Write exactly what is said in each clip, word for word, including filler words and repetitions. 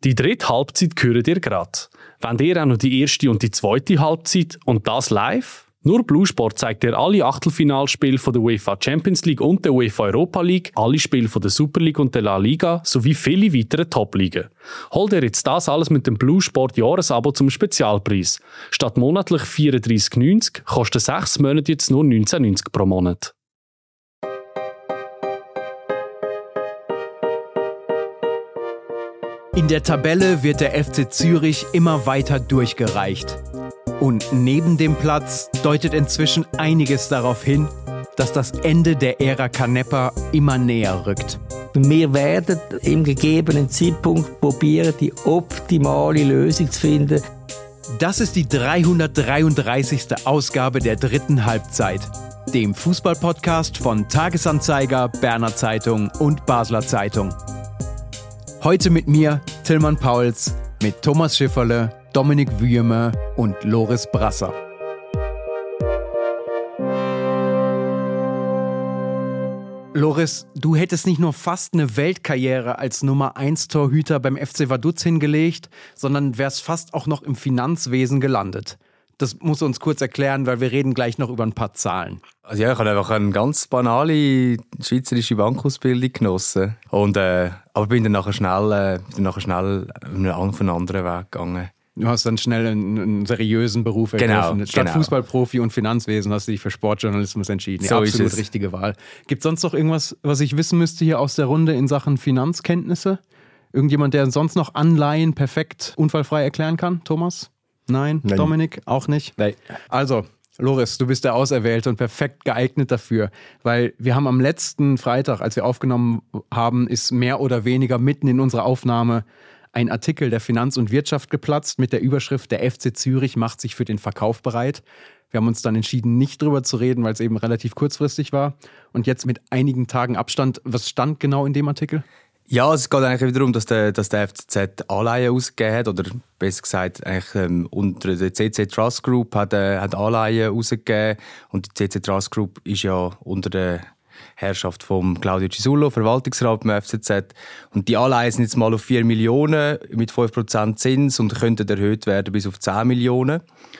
Die dritte Halbzeit hört ihr gerade. Wenn ihr auch noch die erste und die zweite Halbzeit und das live? Nur Blue Sport zeigt dir alle Achtelfinalspiele von der UEFA Champions League und der UEFA Europa League, alle Spiele von der Super League und der La Liga sowie viele weitere Top-Ligen. Hol dir jetzt das alles mit dem Blue Sport Jahresabo zum Spezialpreis. Statt monatlich vierunddreissig neunzig kostet sechs Monate jetzt nur neunzehn neunzig pro Monat. In der Tabelle wird der F C Zürich immer weiter durchgereicht. Und neben dem Platz deutet inzwischen einiges darauf hin, dass das Ende der Ära Canepa immer näher rückt. Wir werden im gegebenen Zeitpunkt probieren, die optimale Lösung zu finden. Das ist die dreihundertdreiunddreißigste Ausgabe der dritten Halbzeit, dem Fußballpodcast von Tagesanzeiger, Berner Zeitung und Basler Zeitung. Heute mit mir, Tillmann Pauls, mit Thomas Schifferle, Dominik Wüemer und Loris Brasser. Loris, du hättest nicht nur fast eine Weltkarriere als Nummer eins Torhüter beim F C Vaduz hingelegt, sondern wärst fast auch noch im Finanzwesen gelandet. Das musst du uns kurz erklären, weil wir reden gleich noch über ein paar Zahlen. Also ja, ich habe einfach eine ganz banale schweizerische Bankausbildung genossen. Und, äh, aber bin dann nachher schnell, äh, bin dann nachher schnell auf einen anderen Weg gegangen. Du hast dann schnell einen, einen seriösen Beruf ergriffen. Genau, Statt genau. Fußballprofi und Finanzwesen hast du dich für Sportjournalismus entschieden. So Ja, absolut ist es. richtige Wahl. Gibt es sonst noch irgendwas, was ich wissen müsste hier aus der Runde in Sachen Finanzkenntnisse? Irgendjemand, der sonst noch Anleihen perfekt unfallfrei erklären kann? Thomas? Nein? Nein. Dominik? Auch nicht? Nein. Also, Loris, du bist der Auserwählte und perfekt geeignet dafür, weil wir haben am letzten Freitag, als wir aufgenommen haben, ist mehr oder weniger mitten in unserer Aufnahme ein Artikel der Finanz und Wirtschaft geplatzt mit der Überschrift „Der F C Zürich macht sich für den Verkauf bereit". Wir haben uns dann entschieden, nicht drüber zu reden, weil es eben relativ kurzfristig war. Und jetzt mit einigen Tagen Abstand, was stand genau in dem Artikel? Ja, es geht eigentlich wieder darum, dass der, dass der F C Z Anleihen ausgegeben hat, oder besser gesagt, eigentlich, ähm, unter der C C Trust Group hat, äh, hat Anleihen ausgegeben. Und die C C Trust Group ist ja unter der Herrschaft von Claudio Cisullo, Verwaltungsrat beim F C Z. Und die Anleihen sind jetzt mal auf vier Millionen mit fünf Prozent Zins und könnten erhöht werden bis auf zehn Millionen.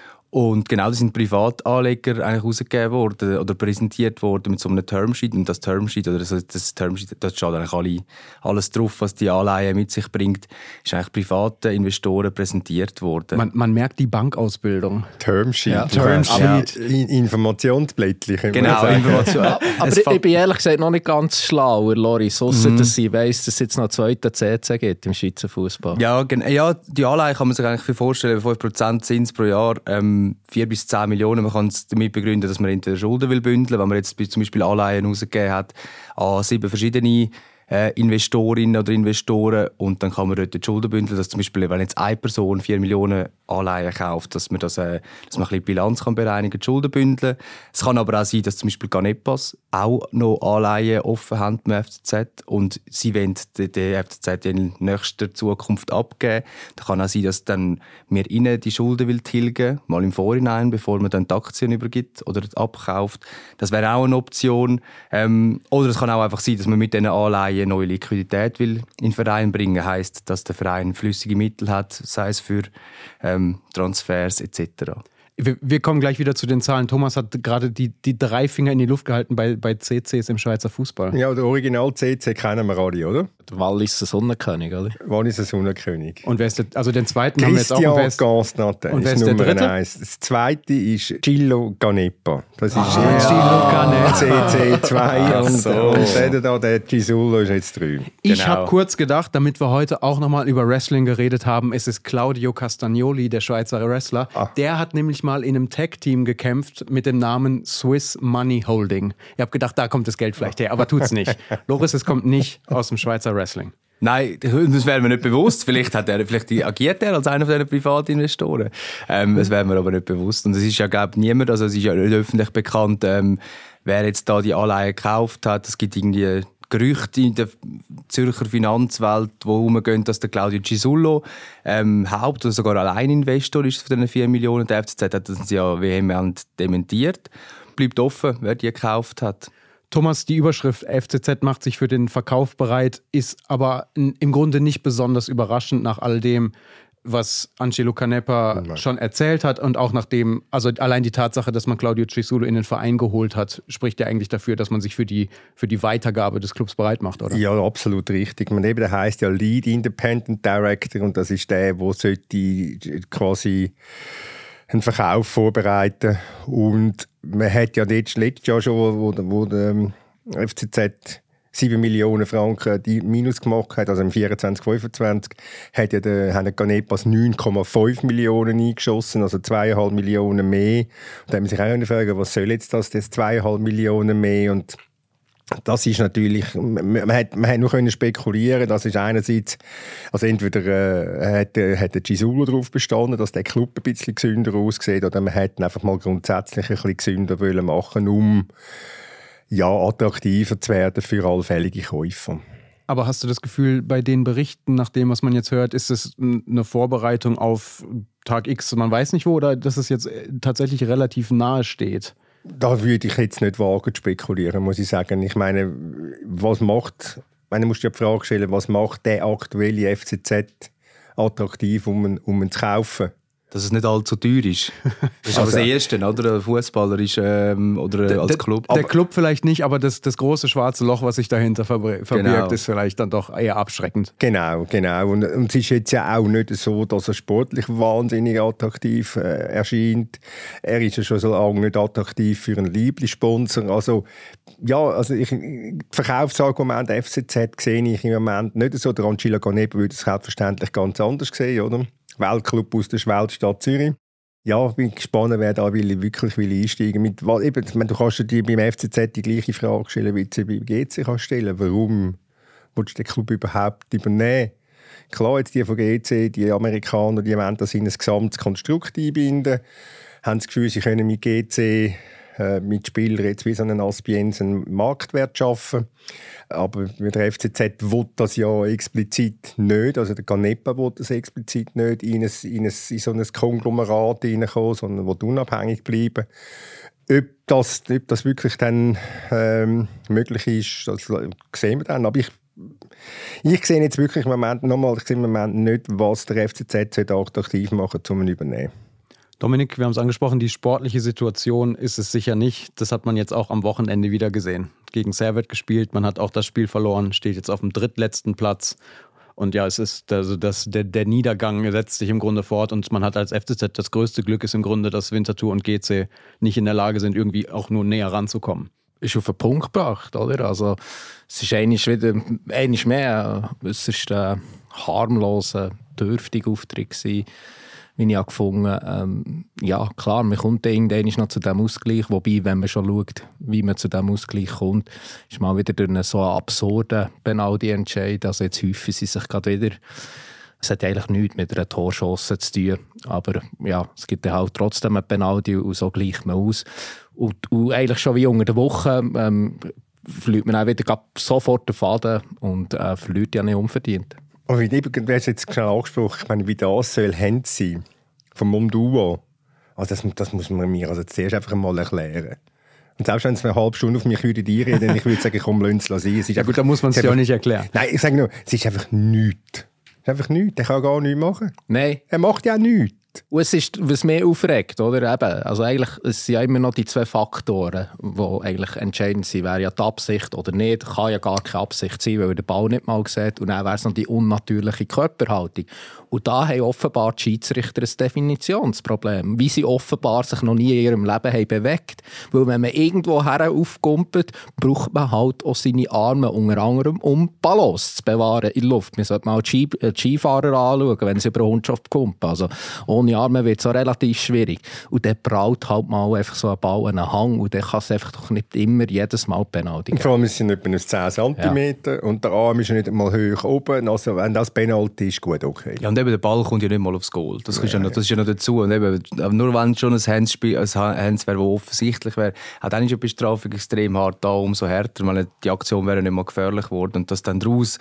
Und genau, das sind Privatanleger eigentlich rausgegeben worden oder präsentiert worden mit so einem Termsheet. Und das Termsheet, oder das, das Termsheet, da steht eigentlich alle, alles drauf, was die Anleihe mit sich bringt, ist eigentlich privaten Investoren präsentiert worden. Man, man merkt die Bankausbildung. Termsheet. Ja, Termsheet. Aber in- Informationsblättchen. können wir Genau, sagen. Information. Aber Es ich, fa- ich bin ehrlich gesagt noch nicht ganz schlau, Loris, ausser Mhm. dass ich weiss, dass es jetzt noch einen zweiten C C gibt im Schweizer Fußball. Ja, gen- ja, die Anleihe kann man sich eigentlich viel vorstellen, fünf Prozent Zins pro Jahr, ähm, vier bis zehn Millionen. Man kann es damit begründen, dass man entweder Schulden will bündeln, wenn man jetzt zum Beispiel Anleihen rausgegeben hat an sieben verschiedene äh, Investorinnen oder Investoren, und dann kann man dort die Schulden bündeln, dass zum Beispiel, wenn jetzt eine Person vier Millionen Anleihen kauft, dass man, das, äh, dass man ein bisschen die Bilanz kann bereinigen, die Schulden bündeln. Es kann aber auch sein, dass zum Beispiel Canepas auch noch Anleihen offen haben beim F C Z und sie wollen den, den F C Z in nächster Zukunft abgeben. Da kann auch sein, dass dann wir ihnen die Schulden will tilgen, mal im Vorhinein, bevor man dann die Aktien übergibt oder abkauft. Das wäre auch eine Option. Ähm, oder es kann auch einfach sein, dass man mit diesen Anleihen neue Liquidität will in den Verein bringen. Heisst, dass der Verein flüssige Mittel hat, sei es für ähm, Transfers et cetera. Wir, wir kommen gleich wieder zu den Zahlen. Thomas hat gerade die, die drei Finger in die Luft gehalten bei, bei C Cs im Schweizer Fußball. Ja, der Original C C kennen wir alle, oder? Der Wallis der Sonnenkönig, oder? Wann ist der Sonnenkönig? Und wer ist der, also den zweiten haben wir jetzt auch. Christian Und wer ist, Gansnatter und wer ist ist der Nummer dritte? eins. Das zweite ist Gillo Canepa. Das ist Ah, C C zwei Ach und, so. und der da, der Cisullo ist jetzt drei. Ich Genau. habe kurz gedacht, damit wir heute auch nochmal über Wrestling geredet haben, es ist Claudio Castagnoli, der Schweizer Wrestler. Ah. Der hat nämlich mal in einem Tag-Team gekämpft mit dem Namen Swiss Money Holding. Ich habe gedacht, da kommt das Geld vielleicht her, aber tut's nicht. Loris, es kommt nicht aus dem Schweizer Wrestling. Nein, das wäre mir nicht bewusst. Vielleicht, hat er, vielleicht agiert er als einer dieser Privatinvestoren. Ähm, das wäre mir aber nicht bewusst. Und es ist ja, glaube ich, niemand, also es ist ja nicht öffentlich bekannt, ähm, wer jetzt da die Anleihen gekauft hat. Es gibt irgendwie Gerüchte in der Zürcher Finanzwelt, die herumgehen, dass der Claudio Cisullo ähm, Haupt- oder sogar Alleininvestor ist von diesen vier Millionen. Der F C Z hat das ja vehement dementiert. Bleibt offen, wer die gekauft hat. Thomas, die Überschrift F C Z macht sich für den Verkauf bereit, ist aber im Grunde nicht besonders überraschend nach all dem, was Angelo Canepa Nein. schon erzählt hat und auch nachdem, also allein die Tatsache, dass man Claudio Cesulo in den Verein geholt hat, spricht ja eigentlich dafür, dass man sich für die, für die Weitergabe des Clubs bereit macht, oder? Ja, absolut richtig. Man eben, der heisst ja Lead Independent Director und das ist der, der sollte quasi einen Verkauf vorbereiten. Und man hat ja letztes Jahr schon, wo, wo der ähm, F C Z sieben Millionen Franken die Minus gemacht hat, also im vierundzwanzig fünfundzwanzig, hat ja der, haben die Canepas neun Komma fünf Millionen eingeschossen, also zwei Komma fünf Millionen mehr. Und da haben man sich auch gefragt, was soll jetzt das, das zwei Komma fünf Millionen mehr? Und das ist natürlich, man, man, hat, man hat nur können spekulieren, das ist einerseits, also entweder äh, hat, äh, hat der Cesulo darauf bestanden, dass der Club ein bisschen gesünder aussieht, oder man hätte einfach mal grundsätzlich ein bisschen gesünder wollen machen, um ja, attraktiver zu werden für allfällige Käufer. Aber hast du das Gefühl, bei den Berichten, nach dem, was man jetzt hört, ist es eine Vorbereitung auf Tag X, man weiß nicht wo, oder dass es jetzt tatsächlich relativ nahe steht? Da würde ich jetzt nicht wagen zu spekulieren, muss ich sagen. Ich meine, was macht, ich meine, musst du dir die Frage stellen, was macht der aktuelle F C Z attraktiv, um ihn, um ihn zu kaufen? Dass es nicht allzu teuer ist. Das ist also das Erste, oder? Ein Fußballer ist, ähm, oder der, als Club. Der, der Club vielleicht nicht, aber das, das große schwarze Loch, was sich dahinter verbirgt, genau. ist vielleicht dann doch eher abschreckend. Genau, genau. Und, und es ist jetzt ja auch nicht so, dass er sportlich wahnsinnig attraktiv äh, erscheint. Er ist ja schon so lange nicht attraktiv für einen Lieblingssponsor. Also, ja, also ich, Verkaufsargument F C Z sehe ich im Moment nicht so. Der Angelo Canepa würde es selbstverständlich ganz anders sehen, oder? Weltclub aus der Weltstadt Zürich. Ja, ich bin gespannt, wer da will, wirklich will einsteigen will. Eben, du kannst dir beim F C Z die gleiche Frage stellen, wie du beim G C kannst stellen. Warum willst du den Club überhaupt übernehmen? Klar, jetzt die von G C, die Amerikaner, die wollen das in ein gesamtes Konstrukt einbinden, haben das Gefühl, sie können mit G C äh, mit Spielern jetzt wie so einen Aspienz einen Marktwert schaffen. Aber der F C Z will das ja explizit nicht, also der Canepa will das explizit nicht in, ein, in, ein, in so ein Konglomerat hineinkommen, sondern will unabhängig bleiben. Ob das, ob das wirklich dann ähm, möglich ist, das sehen wir dann. Aber ich, ich sehe jetzt wirklich im Moment, nochmal, ich sehe im Moment nicht, was der F C Z attraktiv machen sollte, um ihn zu übernehmen. Dominik, wir haben es angesprochen, die sportliche Situation ist es sicher nicht. Das hat man jetzt auch am Wochenende wieder gesehen. Gegen Servette gespielt, man hat auch das Spiel verloren, steht jetzt auf dem drittletzten Platz. Und ja, es ist also das, der, der Niedergang setzt sich im Grunde fort und man hat als F C Z das größte Glück ist im Grunde, dass Winterthur und G C nicht in der Lage sind, irgendwie auch nur näher ranzukommen. Ist auf den Punkt gebracht, oder? Also es ist eigentlich wieder eigentlich mehr äußerst äh, harmloser, dürftiger Auftritt gewesen, wie ich gefunden ähm, ja, klar, man kommt irgendwann noch zu diesem Ausgleich, wobei, wenn man schon schaut, wie man zu diesem Ausgleich kommt, ist mal wieder durch einen so absurden Penalty-Entscheid, also jetzt häufen sie sich gerade wieder. Es hat eigentlich nichts mit einer Torchance zu tun, aber ja, es gibt halt trotzdem einen Penalty und so gleicht man aus. Und, und eigentlich schon wie unter der Woche ähm, verliert man auch wieder sofort den Faden und äh, verliert ja nicht unverdient. Und wie du hast jetzt schnell angesprochen, ich meine, wie das soll Hand sein vom Munduo. Also das, das muss man mir also zuerst einfach mal erklären. Und selbst wenn es eine halbe Stunde auf mich einreden würde, ich würde sagen, komm, lass es sein. Ja gut, da muss man es ja auch nicht erklären. Nein, ich sage nur, es ist einfach nichts. Es ist einfach nichts. Der kann gar nichts machen. Nein. Er macht ja nichts. Und es ist, was mehr aufregt, oder? Eben, also eigentlich, es sind ja immer noch die zwei Faktoren, die eigentlich entscheidend sind. Wäre ja die Absicht oder nicht, kann ja gar keine Absicht sein, weil er den Ball nicht mal sieht. Und dann wäre es noch die unnatürliche Körperhaltung. Und da haben offenbar die Schiedsrichter ein Definitionsproblem, wie sie offenbar sich noch nie in ihrem Leben haben bewegt. Weil wenn man irgendwo her aufkumpelt, braucht man halt auch seine Arme unter anderem, um Balance zu bewahren in der Luft. Man sollte mal die Skifahrer anschauen, wenn sie über eine Hundschaft kumpen. Also ohne Arme wird es auch relativ schwierig. Und dann prallt halt mal einfach so ein Ball an einen Hang und dann kann es einfach doch nicht immer jedes Mal Penalty geben. Vor allem ist es etwa zehn Zentimeter ja. Und der Arm ist nicht mal hoch oben. Also wenn das Penalty ist, gut, okay. Ja, und eben der Ball kommt ja nicht mal aufs Goal. Das, ja, ist, ja noch, das ist ja noch dazu. Und eben, nur wenn es schon ein Handsspiel, ein Hands wäre, das offensichtlich wäre, auch dann ist ja die Bestrafung extrem hart da, umso härter. Meine, die Aktion wäre nicht mal gefährlich geworden. Und dass dann daraus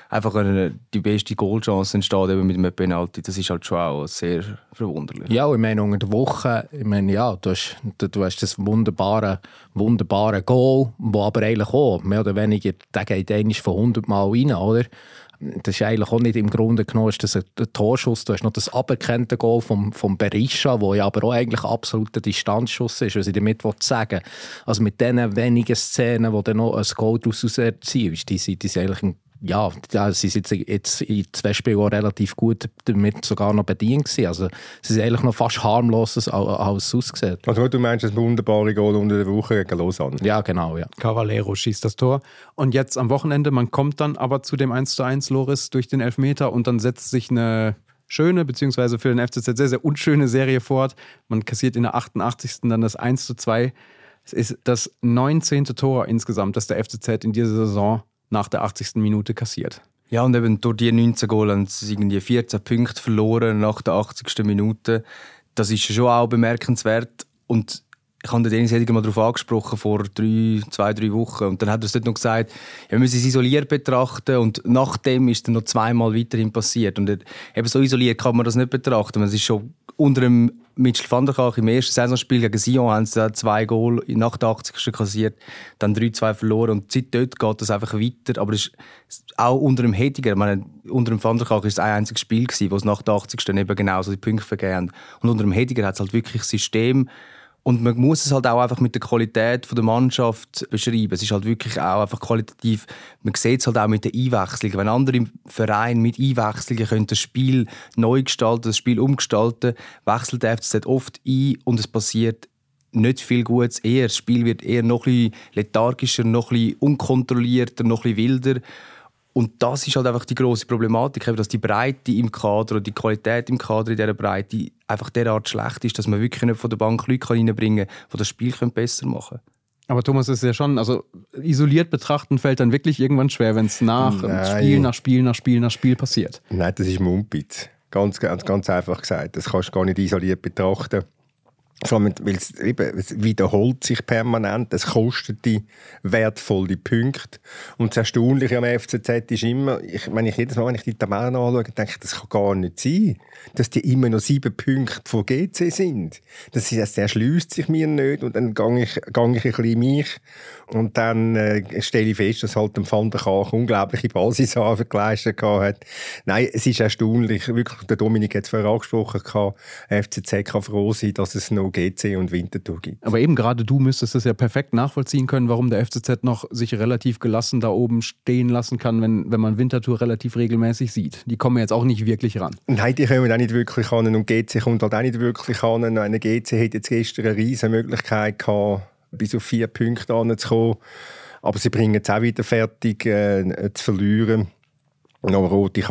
einfach eine, die beste Goalchance entsteht eben mit einem Penalty. Das ist halt schon auch sehr verwunderlich. Ja, ich meine, unter der Woche, ich meine, ja, du hast, du, du hast das wunderbare, wunderbare Goal, wo aber eigentlich auch, mehr oder weniger, der geht eigentlich von hundert Mal rein, oder? Das ist eigentlich auch nicht im Grunde genommen ist das ein, ein Torschuss. Du hast noch das aberkannte Goal vom, vom Berisha, wo ja aber auch eigentlich absolut ein Distanzschuss ist, was ich damit sagen will. Also mit diesen wenigen Szenen, wo dann noch ein Goal daraus erzielst, die sind, die sind eigentlich ein Ja, sie sind jetzt in zwei Spielen auch relativ gut damit sogar noch bedient gewesen. Also sie sind eigentlich noch fast harmlos, als es aussieht. Also du meinst das wunderbare Goal unter der Woche gegen Lausanne? Ja, genau, ja. Cavallero schießt das Tor. Und jetzt am Wochenende, man kommt dann aber zu dem eins zu eins, Loris, durch den Elfmeter und dann setzt sich eine schöne, beziehungsweise für den F C Z sehr, sehr unschöne Serie fort. Man kassiert in der achtundachtzigsten dann das eins zu zwei. Es ist das neunzehnte Tor insgesamt, das der F C Z in dieser Saison nach der achtzigsten Minute kassiert. Ja, und eben durch die neunzehn Goal haben sie irgendwie vierzehn Punkte verloren nach der achtzigsten Minute. Das ist schon auch bemerkenswert. Und ich habe den Dennis Hediger mal darauf angesprochen, vor drei, zwei, drei Wochen. Und dann hat er es dort noch gesagt, ja, wir müssen es isoliert betrachten. Und nachdem ist dann noch zweimal weiterhin passiert. Und eben so isoliert kann man das nicht betrachten. Es ist schon unter dem Mitchell van der Kach im ersten Saisonspiel gegen Sion haben sie zwei Goal nach der achtzigsten kassiert, dann drei zwei verloren und seit dort geht das einfach weiter. Aber es ist auch unter dem Hediger, ich meine, unter dem Van der Kach war es ein einziges Spiel gewesen, wo es nach der achtzigsten eben genauso die Punkte vergeben haben. Und unter dem Hediger hat es halt wirklich System. Und man muss es halt auch einfach mit der Qualität der Mannschaft beschreiben. Es ist halt wirklich auch einfach qualitativ. Man sieht es halt auch mit den Einwechslungen. Wenn andere Vereine mit Einwechslungen können das Spiel neu gestalten, das Spiel umgestalten, wechselt der F C Z oft ein und es passiert nicht viel Gutes. Eher, das Spiel wird eher noch ein bisschen lethargischer, noch ein bisschen unkontrollierter, noch ein bisschen wilder. Und das ist halt einfach die grosse Problematik, dass die Breite im Kader oder die Qualität im Kader in dieser Breite einfach derart schlecht ist, dass man wirklich nicht von der Bank Leute reinbringen kann, die das Spiel besser machen können. Aber Thomas, ist ja schon, also isoliert betrachten fällt dann wirklich irgendwann schwer, wenn es nach Spiel nach Spiel nach Spiel nach Spiel passiert. Nein, das ist Mumpitz. Ganz, ganz, ganz einfach gesagt. Das kannst du gar nicht isoliert betrachten. Vor allem, weil es, eben, es wiederholt sich permanent, es kostet die wertvolle Punkte. Und das Erstaunliche am F C Z ist immer, ich, wenn ich jedes Mal, wenn ich die Tabellen anschaue, denke ich, das kann gar nicht sein, dass die immer noch sieben Punkte von G C sind. Das, das erschliesst sich mir nicht und dann gehe ich, gehe ich ein bisschen mich und dann äh, stelle ich fest, dass halt dem Van der Kach unglaubliche Basisarbeit geleistet hat. Nein, es ist erstaunlich, wirklich, der Dominik hat es vorher angesprochen, der F C Z kann froh sein, dass es noch G C und Winterthur gibt. Aber eben gerade du müsstest es ja perfekt nachvollziehen können, warum der F C Z noch sich relativ gelassen da oben stehen lassen kann, wenn, wenn man Winterthur relativ regelmäßig sieht. Die kommen jetzt auch nicht wirklich ran. Nein, die kommen auch nicht wirklich ran und G C kommt halt auch nicht wirklich ran. Eine G C hat jetzt gestern eine riesige Möglichkeit gehabt, bis auf vier Punkte anzukommen. Aber sie bringen es auch wieder fertig, äh, zu verlieren. Noch rote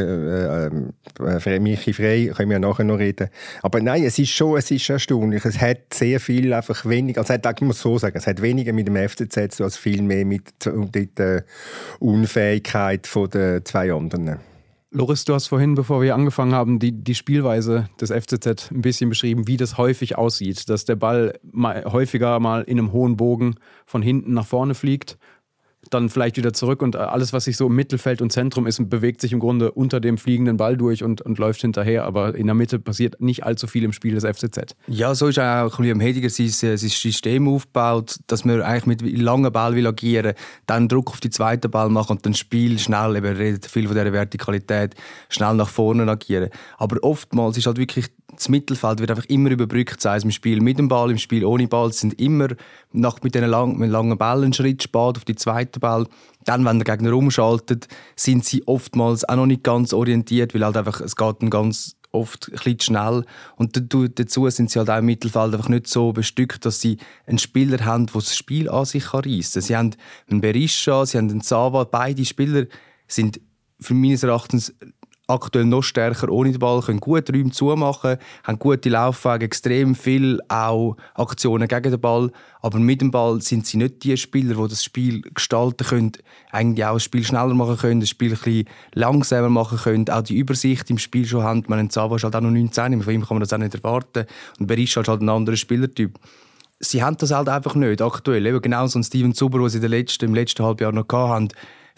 Karte, äh, äh, Michi Frey, können wir ja nachher noch reden. Aber nein, es ist schon, es ist erstaunlich. Es hat sehr viel einfach weniger, also ich muss so sagen, es hat weniger mit dem F C Z zu tun, als viel mehr mit der Unfähigkeit der zwei anderen. Loris, du hast vorhin, bevor wir angefangen haben, die, die Spielweise des F C Z ein bisschen beschrieben, wie das häufig aussieht. Dass der Ball mal, häufiger mal in einem hohen Bogen von hinten nach vorne fliegt, dann vielleicht wieder zurück und alles, was sich so im Mittelfeld und Zentrum ist, bewegt sich im Grunde unter dem fliegenden Ball durch und, und läuft hinterher. Aber in der Mitte passiert nicht allzu viel im Spiel des F C Z. Ja, so ist auch ein bisschen am Hediger sein, sein System aufgebaut, dass man eigentlich mit langen Ball will agieren, dann Druck auf die zweiten Ball machen und dann Spiel schnell, eben redet viel von dieser Vertikalität, schnell nach vorne agieren. Aber oftmals ist halt wirklich das Mittelfeld wird einfach immer überbrückt, sei es im Spiel mit dem Ball, im Spiel ohne Ball. Sie sind immer nach, mit diesen lang, mit langen Bällen einen Schritt spät auf die zweite Ball. Dann, wenn der Gegner umschaltet, sind sie oftmals auch noch nicht ganz orientiert, weil halt einfach, es geht dann ganz oft ein bisschen schnell. Und dazu sind sie halt auch im Mittelfeld einfach nicht so bestückt, dass sie einen Spieler haben, der das Spiel an sich reissen kann. Sie haben einen Berisha, sie haben einen Sava. Beide Spieler sind für meines Erachtens aktuell noch stärker ohne den Ball, können gut Räume zumachen, haben gute Laufwege, extrem viel auch Aktionen gegen den Ball. Aber mit dem Ball sind sie nicht die Spieler, die das Spiel gestalten können, eigentlich auch das Spiel schneller machen können, das Spiel ein bisschen langsamer machen können, auch die Übersicht im Spiel schon haben. Man Zava ist halt auch noch neunzehn, von ihm kann man das auch nicht erwarten. Und Berisha ist halt ein anderer Spielertyp. Sie haben das halt einfach nicht aktuell. Eben genau so ein Steven Zuber, den sie im letzten, im letzten Halbjahr noch hatten.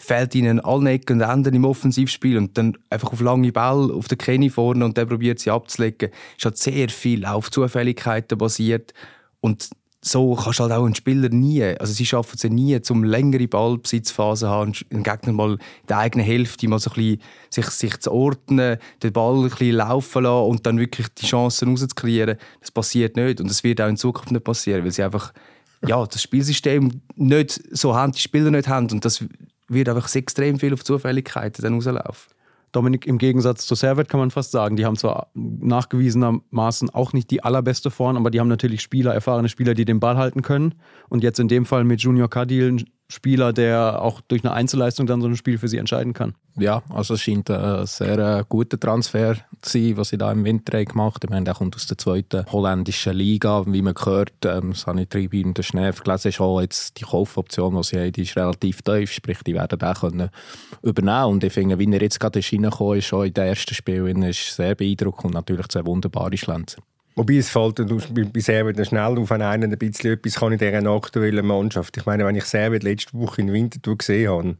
fehlt ihnen an allen Ecken und Enden im Offensivspiel und dann einfach auf lange Ball auf der Kenny vorne und der probiert sie abzulegen. Es hat sehr viel auf Zufälligkeiten basiert und so kannst du halt auch einen Spieler nie, also sie schaffen es ja nie, zum längere Ballbesitzphase zu haben, einen Gegner mal in der eigenen Hälfte mal so ein bisschen sich, sich zu ordnen, den Ball ein bisschen laufen lassen und dann wirklich die Chancen rauszuklären. Das passiert nicht und das wird auch in Zukunft nicht passieren, weil sie einfach ja, das Spielsystem nicht so haben, die Spieler nicht haben und das wird einfach extrem viel auf Zufälligkeiten dann rauslaufen. Dominik, im Gegensatz zu Servette kann man fast sagen, die haben zwar nachgewiesenermaßen auch nicht die allerbeste Form, aber die haben natürlich Spieler, erfahrene Spieler, die den Ball halten können. Und jetzt in dem Fall mit Junior Cadil ein Spieler, der auch durch eine Einzelleistung dann so ein Spiel für sie entscheiden kann. Ja, also es scheint ein sehr äh, guter Transfer zu sein, was sie da im Winter gemacht haben. Ich meine, der kommt aus der zweiten holländischen Liga, wie man gehört, ähm, das habe ich drüben in der Schnee gelesen, ist auch jetzt die Kaufoption, die sie haben, die ist relativ tief, sprich, die werden den können übernehmen. Und ich finde, wie er jetzt gerade reingekommen ist, auch in den ersten Spielen, ist sehr beeindruckend und natürlich zwei wunderbare Schlenzer. Wobei es fällt bei Servette schnell auf einen ein bisschen etwas kann in dieser aktuellen Mannschaft. Ich meine, wenn ich Servette letzte Woche in Winterthur gesehen habe,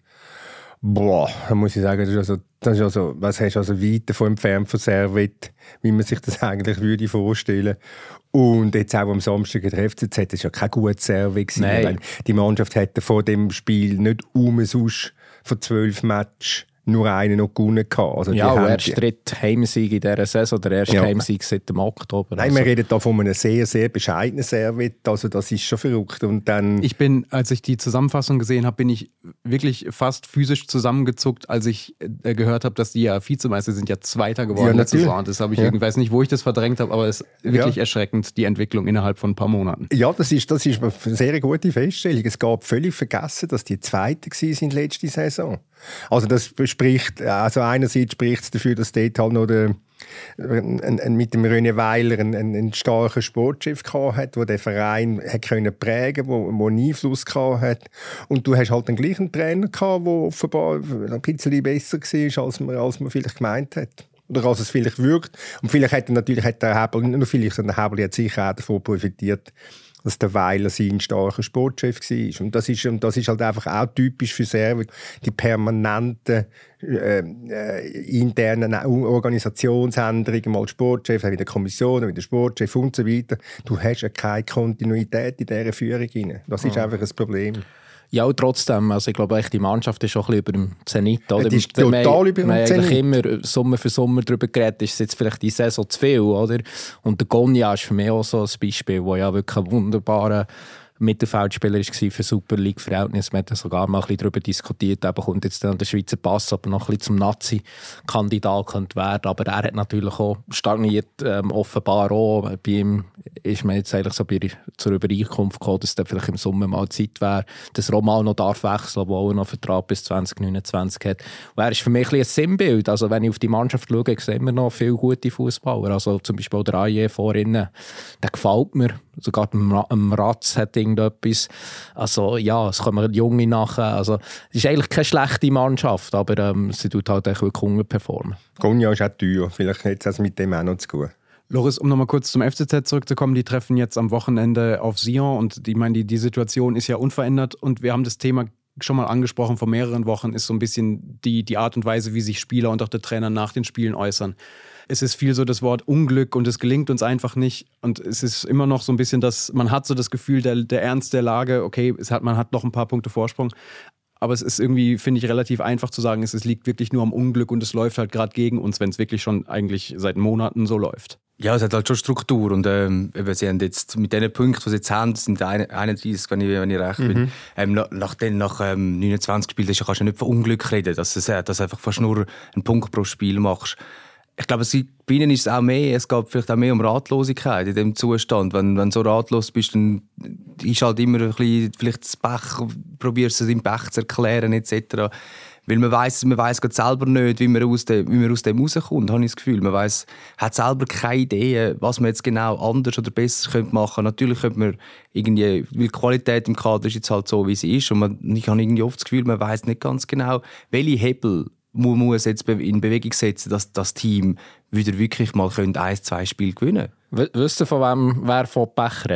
boah, dann muss ich sagen, das ist also, das ist also, was hast du also weit davon entfernt von Servette, wie man sich das eigentlich würde vorstellen. Und jetzt auch am Samstag der F C Z, das war ja kein gutes Servette gewesen. Die Mannschaft hätte vor dem Spiel nicht um sonst von zwölf Matches nur einen noch gewonnen gehabt. Also ja, der erste dritte Heimsieg in dieser Saison, der erste ja. Heimsieg seit dem Oktober. Nein, also. Wir reden da von einem sehr, sehr bescheidenen Servette, also das ist schon verrückt. Und dann ich bin, als ich die Zusammenfassung gesehen habe, bin ich wirklich fast physisch zusammengezuckt, als ich äh, gehört habe, dass die ja Vizemeister sind, ja Zweiter geworden ja, letzte Saison. Das habe ich, ja. ich weiß nicht, wo ich das verdrängt habe, aber es ist wirklich ja. erschreckend, die Entwicklung innerhalb von ein paar Monaten. Ja, das ist, das ist eine sehr gute Feststellung. Es gab völlig vergessen, dass die Zweiten waren letzte Saison. Also das spricht, also einerseits spricht es dafür, dass dort halt noch der, ein, ein, mit dem René Weiler einen, einen starken Sportchef hat, der den Verein hat können prägen konnte, der einen Einfluss hatte. Und du hast halt den gleichen Trainer gehabt, der offenbar ein bisschen besser war, als man, als man vielleicht gemeint hat. Oder als es vielleicht wirkt. Und vielleicht hat er natürlich hat der Häberl, nicht nur vielleicht, sondern der Häberl hat sicher auch davon profitiert, dass der Weiler sein starker Sportchef war. Und das ist, und das ist halt einfach auch typisch für Servette, die permanenten äh, äh, internen Organisationsänderungen, mal Sportchef, dann wieder Kommission, dann wieder Sportchef und so weiter. Du hast ja keine Kontinuität in dieser Führung rein. Das ist oh. einfach ein Problem. Ja, und trotzdem, also ich glaube, die Mannschaft ist schon ein bisschen über dem Zenit. Oder? Die ist total über dem Zenit. Wir haben immer Sommer für Sommer darüber geredet, ist es jetzt vielleicht die Saison zu viel, oder? Und der Gonja ist für mich auch so ein Beispiel, wo ja wirklich ein wunderbarer Mittelfeldspieler war für Super League-Verhältnisse. Wir haben sogar mal ein bisschen darüber diskutiert, eben kommt jetzt dann der Schweizer Pass, ob er noch ein bisschen zum Nazi-Kandidat könnte werden. Aber er hat natürlich auch stagniert, ähm, offenbar auch. Bei ihm ist man jetzt eigentlich so bei, zur Übereinkunft gekommen, dass dann vielleicht im Sommer mal Zeit wäre, dass Romal noch darf wechseln, obwohl er noch einen Vertrag bis zwanzig neunundzwanzig hat. Und er ist für mich ein, ein Sinnbild. Also wenn ich auf die Mannschaft schaue, sehe ich immer noch viele gute Fußballer. Also zum Beispiel auch der Aje vorhin, der gefällt mir. Sogar am Ratz hat irgendetwas. Also ja, es kommen Junge nachher. Also, es ist eigentlich keine schlechte Mannschaft, aber ähm, sie tut halt echt wirklich performen. Gonja ist auch teuer. Vielleicht hat es mit dem auch noch zu tun. Loris, um nochmal kurz zum F C Z zurückzukommen, die treffen jetzt am Wochenende auf Sion und die, meine, die, die Situation ist ja unverändert und wir haben das Thema schon mal angesprochen vor mehreren Wochen, ist so ein bisschen die, die Art und Weise, wie sich Spieler und auch der Trainer nach den Spielen äußern. Es ist viel so das Wort Unglück und es gelingt uns einfach nicht. Und es ist immer noch so ein bisschen, dass man hat so das Gefühl, der, der Ernst der Lage, okay, es hat, man hat noch ein paar Punkte Vorsprung. Aber es ist irgendwie, finde ich, relativ einfach zu sagen, es, es liegt wirklich nur am Unglück und es läuft halt gerade gegen uns, wenn es wirklich schon eigentlich seit Monaten so läuft. Ja, es hat halt schon Struktur und ähm, sie haben jetzt mit den Punkten, die sie jetzt haben, sind einunddreißig, wenn ich, wenn ich recht bin, mhm. ähm, nach, nach, den, nach ähm, neunundzwanzig Spielen kannst du nicht von Unglück reden, dass du dass einfach fast nur einen Punkt pro Spiel machst. Ich glaube, bei ihnen ist es auch mehr, es geht vielleicht auch mehr um Ratlosigkeit in diesem Zustand. Wenn, wenn du so ratlos bist, dann ist halt immer ein bisschen, vielleicht das Pech, probierst du es im Pech zu erklären et cetera. Weil man weiss, man weiss gerade selber nicht, wie man aus dem, wie man aus dem rauskommt, habe ich das Gefühl. Man weiss, hat selber keine Idee, was man jetzt genau anders oder besser könnte machen könnte. Natürlich könnte man irgendwie, weil die Qualität im Kader ist jetzt halt so, wie sie ist. Und man, ich habe irgendwie oft das Gefühl, man weiss nicht ganz genau, welche Hebel man muss jetzt in Bewegung setzen, dass das Team wieder wirklich mal ein, zwei Spiele gewinnen könnte. Wisst ihr, von wem wer von Pech redet?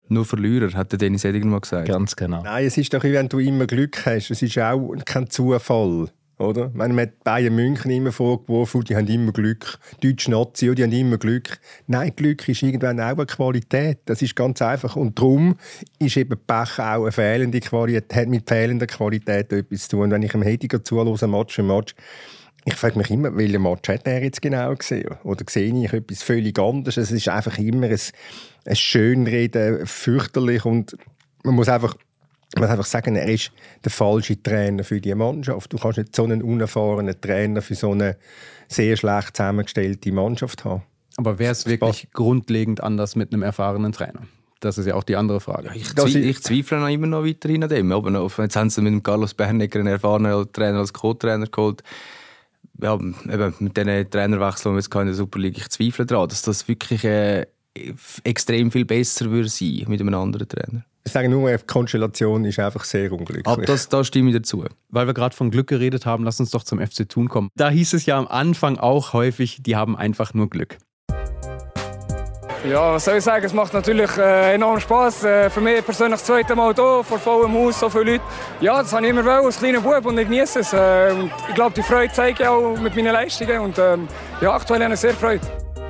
Nur Verlierer, hat der Dennis Ediger mal gesagt. Ganz genau. Nein, es ist doch, wenn du immer Glück hast. Es ist auch kein Zufall. Oder? Man hat Bayern München immer vorgeworfen, die haben immer Glück. Deutsche Nazi, die haben immer Glück. Nein, Glück ist irgendwann auch eine Qualität. Das ist ganz einfach. Und darum ist eben Pech auch eine fehlende Qualität, hat mit fehlender Qualität etwas zu tun. Und wenn ich dem Hediger zuhöre, Match für Match, ich frage mich immer, welchen Match hat er jetzt genau gesehen? Oder sehe ich etwas völlig anderes? Es ist einfach immer ein, ein Schönreden, fürchterlich. Und man muss einfach Ich muss einfach sagen, er ist der falsche Trainer für die Mannschaft. Du kannst nicht so einen unerfahrenen Trainer für so eine sehr schlecht zusammengestellte Mannschaft haben. Aber wäre es wirklich grundlegend anders mit einem erfahrenen Trainer? Das ist ja auch die andere Frage. Ich, zwe- ich zweifle noch immer noch weiterhin an dem. Aber noch, jetzt haben sie mit dem Carlos Bernecker einen erfahrenen Trainer als Co-Trainer geholt. Ja, eben mit diesen Trainerwechseln, die wir jetzt in der Superliga, ich zweifle daran, dass das wirklich äh, extrem viel besser würde sein mit einem anderen Trainer. Ich sage nur, die Konstellation ist einfach sehr unglücklich. Aber das, da stimme ich dazu. Weil wir gerade von Glück geredet haben, lass uns doch zum F C Thun kommen. Da hieß es ja am Anfang auch häufig, die haben einfach nur Glück. Ja, was soll ich sagen? Es macht natürlich äh, enorm Spass. Äh, für mich persönlich das zweite Mal hier, vor vollem Haus, so viele Leute. Ja, das habe ich immer wollen, als kleiner Bub, und ich genieße es. Äh, und ich glaube, die Freude zeige ich auch mit meinen Leistungen. Und ähm, ja, aktuell habe ich sehr Freude.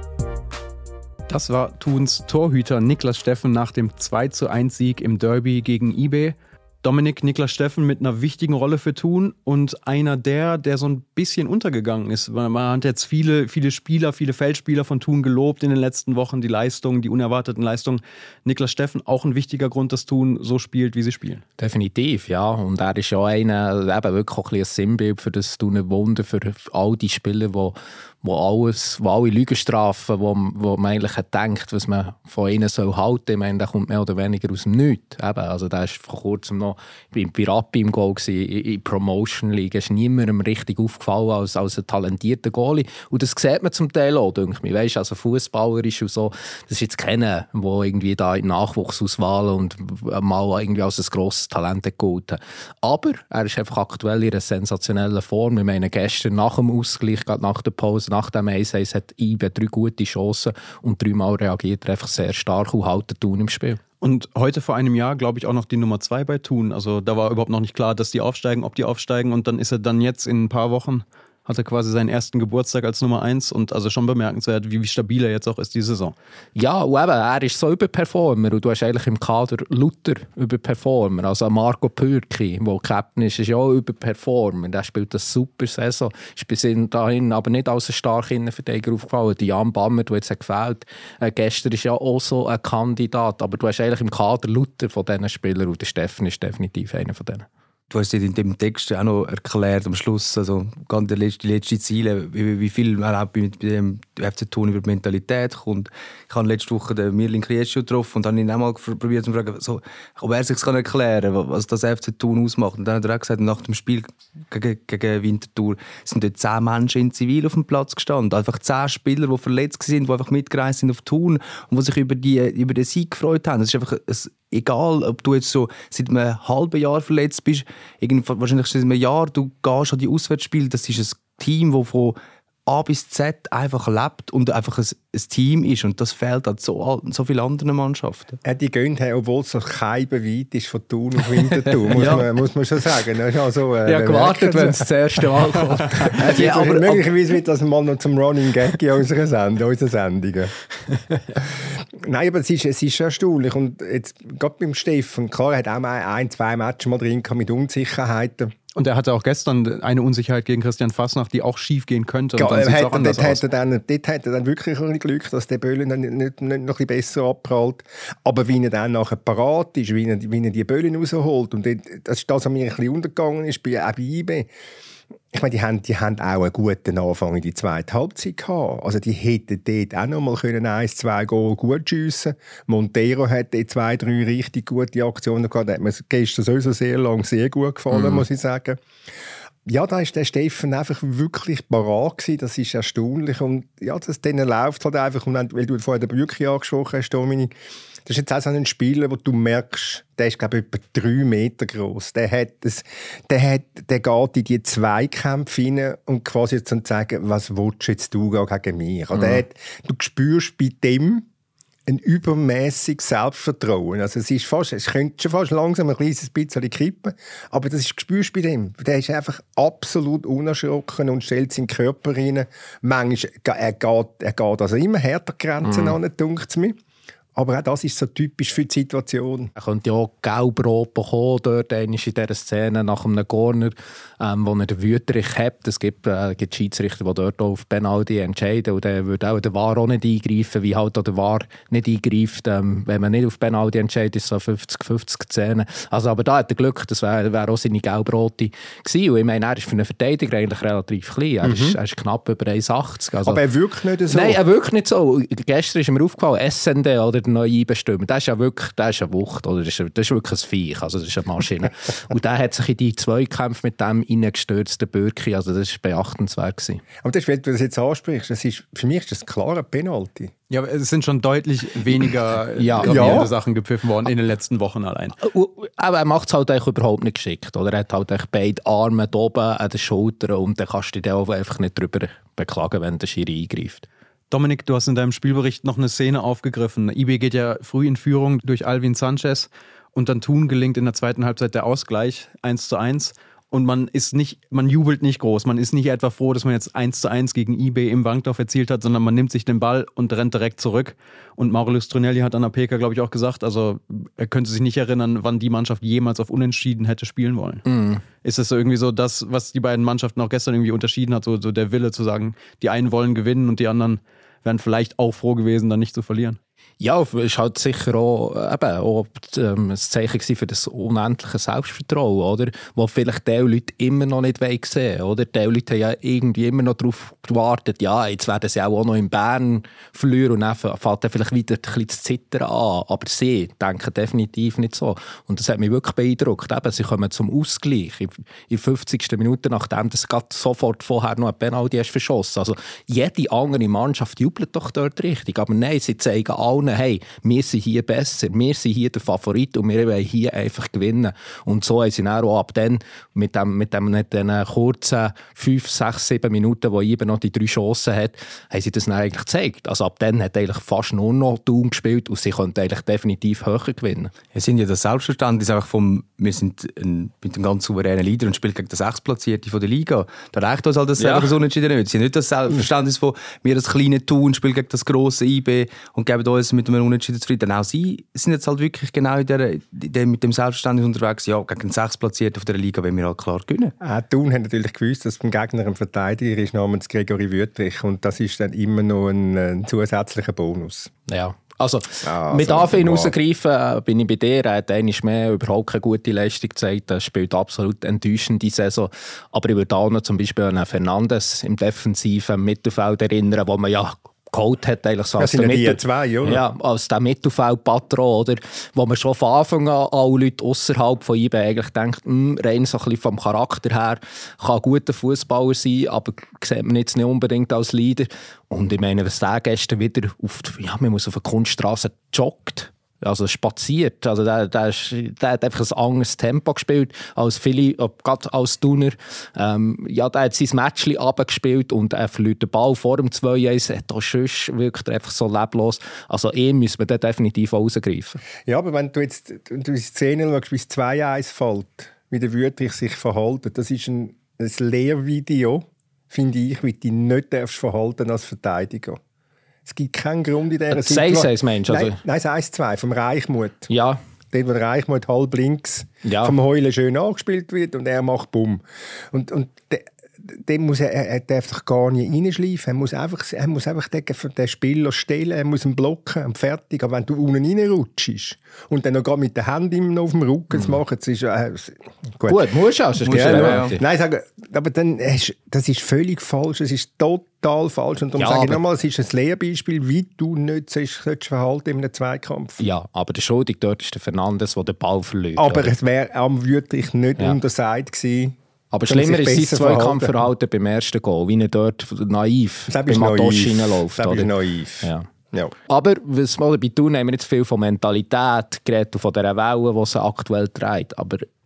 Das war Thuns Torhüter Niklas Steffen nach dem zwei zu eins Sieg im Derby gegen I B. Dominik, Niklas Steffen mit einer wichtigen Rolle für Thun und einer der, der so ein bisschen untergegangen ist. Man hat jetzt viele, viele Spieler, viele Feldspieler von Thun gelobt in den letzten Wochen, die Leistungen, die unerwarteten Leistungen. Niklas Steffen, auch ein wichtiger Grund, dass Thun so spielt, wie sie spielen. Definitiv, ja. Und er ist ja einer, eben wirklich auch ein, ein Sinnbild für das Thun Wunder, für all die Spieler, die wo alles, wo alle Lügen strafen, wo, wo man eigentlich denkt, was man von ihnen soll halten soll. Ich meine, der kommt mehr oder weniger aus dem Nichts. Eben, also der war vor kurzem noch bei Rappi im Goal gewesen, in, in Promotion League. Er ist niemandem richtig aufgefallen als, als ein talentierter Goalie. Und das sieht man zum Teil auch, denke ich. Weißt, also Fußballer ist und so, das ist jetzt keiner, der irgendwie da in Nachwuchsauswahlen und mal irgendwie als ein grosses Talent gegolten. Aber er ist einfach aktuell in einer sensationellen Form. Ich meine, gestern nach dem Ausgleich, gerade nach der Pause, nach dem eins eins hat I B drei gute Chancen und dreimal reagiert er einfach sehr stark und hält Thun im Spiel. Und heute vor einem Jahr, glaube ich, auch noch die Nummer zwei bei Thun. Also da war überhaupt noch nicht klar, dass die aufsteigen, ob die aufsteigen. Und dann ist er dann jetzt in ein paar Wochen, hat er quasi seinen ersten Geburtstag als Nummer eins. Und also schon bemerkenswert, wie, wie stabil er jetzt auch ist die Saison. Ja, und eben, er ist so Überperformer. Und du hast eigentlich im Kader Luther Überperformer. Also Marco Pürki, der Captain ist, ist ja auch Überperformer. Der spielt eine super Saison. Ist bis dahin aber nicht als ein starker Innenverteidiger aufgefallen. Die Jan Bammer, der jetzt gefällt. Äh, gestern ist ja auch so ein Kandidat. Aber du hast eigentlich im Kader Luther von diesen Spielern. Und der Steffen ist definitiv einer von denen. Du hast in dem Text auch noch erklärt am Schluss, also ganz die letzten die letzte Ziele, wie, wie viel man auch bei dem F C Thun über die Mentalität kommt. Ich habe letzte Woche den Mirlin Krieschu getroffen und habe ihn auch mal probiert zu fragen, so, ob er sich erklären kann, was das F C Thun ausmacht. Und dann hat er auch gesagt, nach dem Spiel gegen, gegen Winterthur sind dort zehn Menschen in Zivil auf dem Platz gestanden. Einfach zehn Spieler, die verletzt waren, die einfach mitgereist sind auf Thun und die sich über, die, über den Sieg gefreut haben. Es ist einfach ein, egal, ob du jetzt so seit einem halben Jahr verletzt bist, wahrscheinlich seit einem Jahr, du gehst an die Auswärtsspiele, das ist ein Team, das von A bis Z einfach lebt und einfach ein, ein Team ist. Und das fehlt an so, so vielen anderen Mannschaften. Ja, die gehen, obwohl es so keibenweit ist von Thun auf Winterthur, muss, ja. man, muss man schon sagen. Also, äh, ja, gewartet, wenn es das erste Mal kommt. ja, aber, möglicherweise wird das mal noch zum Running Gag in unserer Sendung. Unserer Sendungen. Nein, aber es ist, es ist erstaunlich. Und jetzt, gerade beim Steffen, klar, er hat auch mal ein, zwei Matches mal drin mit Unsicherheiten. Und er hatte auch gestern eine Unsicherheit gegen Christian Fasnacht, die auch schief gehen könnte. Und dann hat, auch anders dort, aus. Hat er dann, dort hat er dann wirklich ein Glück, dass der Böllen dann nicht, nicht, nicht noch ein bisschen besser abprallt. Aber wie er dann nachher parat ist, wie er, wie er die Böllen rausholt. Und das ist das, was mir ein bisschen untergegangen ist, bei, auch bei I B. Ich meine, die haben, die haben auch einen guten Anfang in die zweite Halbzeit gehabt. Also die hätten dort auch noch mal können eins, zwei Goal gut schiessen. Montero hat dort zwei, drei richtig gute Aktionen gehabt. Da hat mir gestern sowieso sehr lang sehr gut gefallen, mhm. muss ich sagen. Ja, da ist der Steffen einfach wirklich parat gewesen. Das ist erstaunlich. Und ja, das denen läuft halt einfach. Und weil du vorher den Brücki angesprochen hast, Dominik, das ist jetzt auch so ein Spieler, wo du merkst, der ist, glaube ich, etwa drei Meter groß. Der, hat das, der, hat, der geht in die Zweikämpfe rein und quasi jetzt zu sagen, was willst du jetzt du gegen mich? Mhm. Der hat, du spürst bei dem ein übermäßiges Selbstvertrauen. Also es ist fast, es könnte schon fast langsam ein kleines bisschen kippen, aber das ist gespürst bei dem. Der ist einfach absolut unerschrocken und stellt seinen Körper rein. Manchmal, er geht, er geht also immer härter Grenzen mm. an, denkt es mir. Aber auch das ist so typisch für die Situation. Er könnte ja auch gelb-rot bekommen, dort in dieser Szene nach einem Corner, ähm, wo er den Wüterich hat. Es gibt, äh, gibt Schiedsrichter, die dort auch auf Penalty entscheiden. Und dann würde auch der V A R auch nicht eingreifen, wie halt auch der V A R nicht eingreift. Ähm, wenn man nicht auf Penalty entscheidet, ist es so fünfzig fünfzig Szene. Also, aber da hat er Glück, das wäre wär auch seine gelb-rote gewesen. Und ich meine, er ist für einen Verteidiger eigentlich relativ klein. Er, mhm. ist, er ist knapp über eins Komma achtzig. Also, aber er wirkt nicht so. Nein, er wirkt nicht so. Gestern ist mir aufgefallen, S N D oder neu einbestimmen. Das ist ja wirklich, das ist eine Wucht, oder? Das ist, das ist wirklich ein Viech, also das ist eine Maschine. Und der hat sich in die Zweikämpfe mit dem reingestürzt, der Bürki, also das war beachtenswert gewesen. Aber das, wenn du das jetzt ansprichst, das ist, für mich ist das klar ein Penalty. Ja, aber es sind schon deutlich weniger ja. gravierende ja. Sachen gepfiffen worden in den letzten Wochen allein. Aber er macht es halt eigentlich überhaupt nicht geschickt, oder? Er hat halt eigentlich beide Arme oben an den Schultern und dann kannst du dich auch einfach nicht darüber beklagen, wenn der Schiri eingreift. Dominik, du hast in deinem Spielbericht noch eine Szene aufgegriffen. I B geht ja früh in Führung durch Alvin Sanchez und dann Thun gelingt in der zweiten Halbzeit der Ausgleich eins zu eins. Und man ist nicht, man jubelt nicht groß. Man ist nicht etwa froh, dass man jetzt eins zu eins gegen I B im Wankdorf erzielt hat, sondern man nimmt sich den Ball und rennt direkt zurück. Und Mauro Stronelli hat an der P K, glaube ich, auch gesagt, also er könnte sich nicht erinnern, wann die Mannschaft jemals auf Unentschieden hätte spielen wollen. Mm. Ist das so irgendwie so das, was die beiden Mannschaften auch gestern irgendwie unterschieden hat, so, so der Wille zu sagen, die einen wollen gewinnen und die anderen wären vielleicht auch froh gewesen, dann nicht zu verlieren? Ja, es war halt sicher auch, eben, auch ähm, ein Zeichen für das unendliche Selbstvertrauen, oder? Wo vielleicht die Leute immer noch nicht sehen wollen, oder? Die Leute haben ja irgendwie immer noch darauf gewartet, ja, jetzt werden sie auch noch in Bern verlieren und dann fängt dann vielleicht wieder ein bisschen das Zittern an. Aber sie denken definitiv nicht so. Und das hat mich wirklich beeindruckt. Eben, sie kommen zum Ausgleich in der fünfzigsten Minute, nachdem das gerade sofort vorher noch ein Penalty hast verschossen. Also jede andere Mannschaft jubelt doch dort richtig. Aber nein, sie zeigen allen, hey, wir sind hier besser, wir sind hier der Favorit und wir wollen hier einfach gewinnen. Und so haben sie dann auch ab dann mit dem, mit dem mit den kurzen fünf, sechs, sieben Minuten, wo eben noch die drei Chancen hat, haben sie das dann eigentlich gezeigt. Also ab dann hat eigentlich fast nur noch Thun gespielt und sie konnten eigentlich definitiv höher gewinnen. Es sind ja das Selbstverständnis einfach vom, wir sind ein, mit einem ganz souveränen Leader und spielen gegen das Sechstplatzierte von der Liga. Da reicht uns halt das ja. selber Unentschieden nicht. Sie haben nicht das Selbstverständnis von, wir als kleine Thun spielen gegen das grosse I B und geben uns mit einem Unentschieden zufrieden. Auch sie sind jetzt halt wirklich genau in der, in der, mit dem Selbstverständnis unterwegs. Ja, gegen den Sechstplatzierten auf der Liga wollen wir halt klar gewinnen. Auch Thun hat natürlich gewusst, dass beim Gegner ein Verteidiger ist namens Gregory Wüterich und das ist dann immer noch ein, ein zusätzlicher Bonus. Ja. Also, ja, mit also, Anfang wow. rausgreifen äh, bin ich bei dir. Er hat einmal mehr überhaupt keine gute Leistung gezeigt. Er spielt absolut enttäuschende Saison. Aber ich würde auch noch zum Beispiel an Fernandes im defensiven Mittelfeld erinnern, wo man ja geholt hat, eigentlich so als, ja, der Mittel- zwei, oder? Ja, als der Mittelfeld-Patron, oder? Wo man schon von Anfang an alle Leute außerhalb von I B eigentlich denkt, mh, rein so ein bisschen vom Charakter her, kann ein guter Fußballer sein, aber sieht man jetzt nicht unbedingt als Leader. Und ich meine, was der gestern wieder auf, ja, man muss auf der Kunststraße joggt, also spaziert. Also der, der, ist, der hat einfach ein anderes Tempo gespielt als viele, gerade als Thuner. Ähm, ja, der hat sein Matchli runtergespielt und er verliert den Ball vor dem zwei eins. Da wirkt er einfach so leblos. Also ihm müssen wir da definitiv rausgreifen. Ja, aber wenn du jetzt wenn du die Szene schaust, wie es zwei eins fällt, wie der Wüterich sich verhält, das ist ein, ein Lehrvideo, finde ich, wie du dich nicht darfst verhalten als Verteidiger. Es gibt keinen Grund in dieser Situation. eins Mensch, also. Nein, nein, das eins zwei vom Reichmuth. Ja. Dort, wo der Reichmuth halb links ja. vom Heulen schön angespielt wird und er macht Bumm. Und, und de, dem muss er, er darf doch gar nicht reinschleifen. Er muss einfach, er muss einfach den, den Spieler stellen, er muss ihn blocken und fertig. Aber wenn du unten reinrutschst und dann noch gerade mit den Händen auf dem Rücken mhm. zu machen, das ist äh, gut. Gut, musst du auch. Musst ja, ja. Ja. Nein, sage, aber dann, das ist völlig falsch. Es ist total falsch. Und darum ja, sage ich nochmal, es ist ein Lehrbeispiel, wie du nicht sollst verhalten in einem Zweikampf. Ja, aber der Schuldig dort ist der Fernandes, der den Ball verliert. Aber oder? Es wäre am Wüterich nicht ja. untersagt gewesen. Aber schlimmer ist sein Zweikampfverhalten beim ersten Goal, wie er dort naiv bei Matosch reinläuft. Das ist naiv. Ja. Ja. Aber was wir bei Thun haben wir jetzt viel von Mentalität geredet, von dieser Welle, die sie aktuell trägt. Aber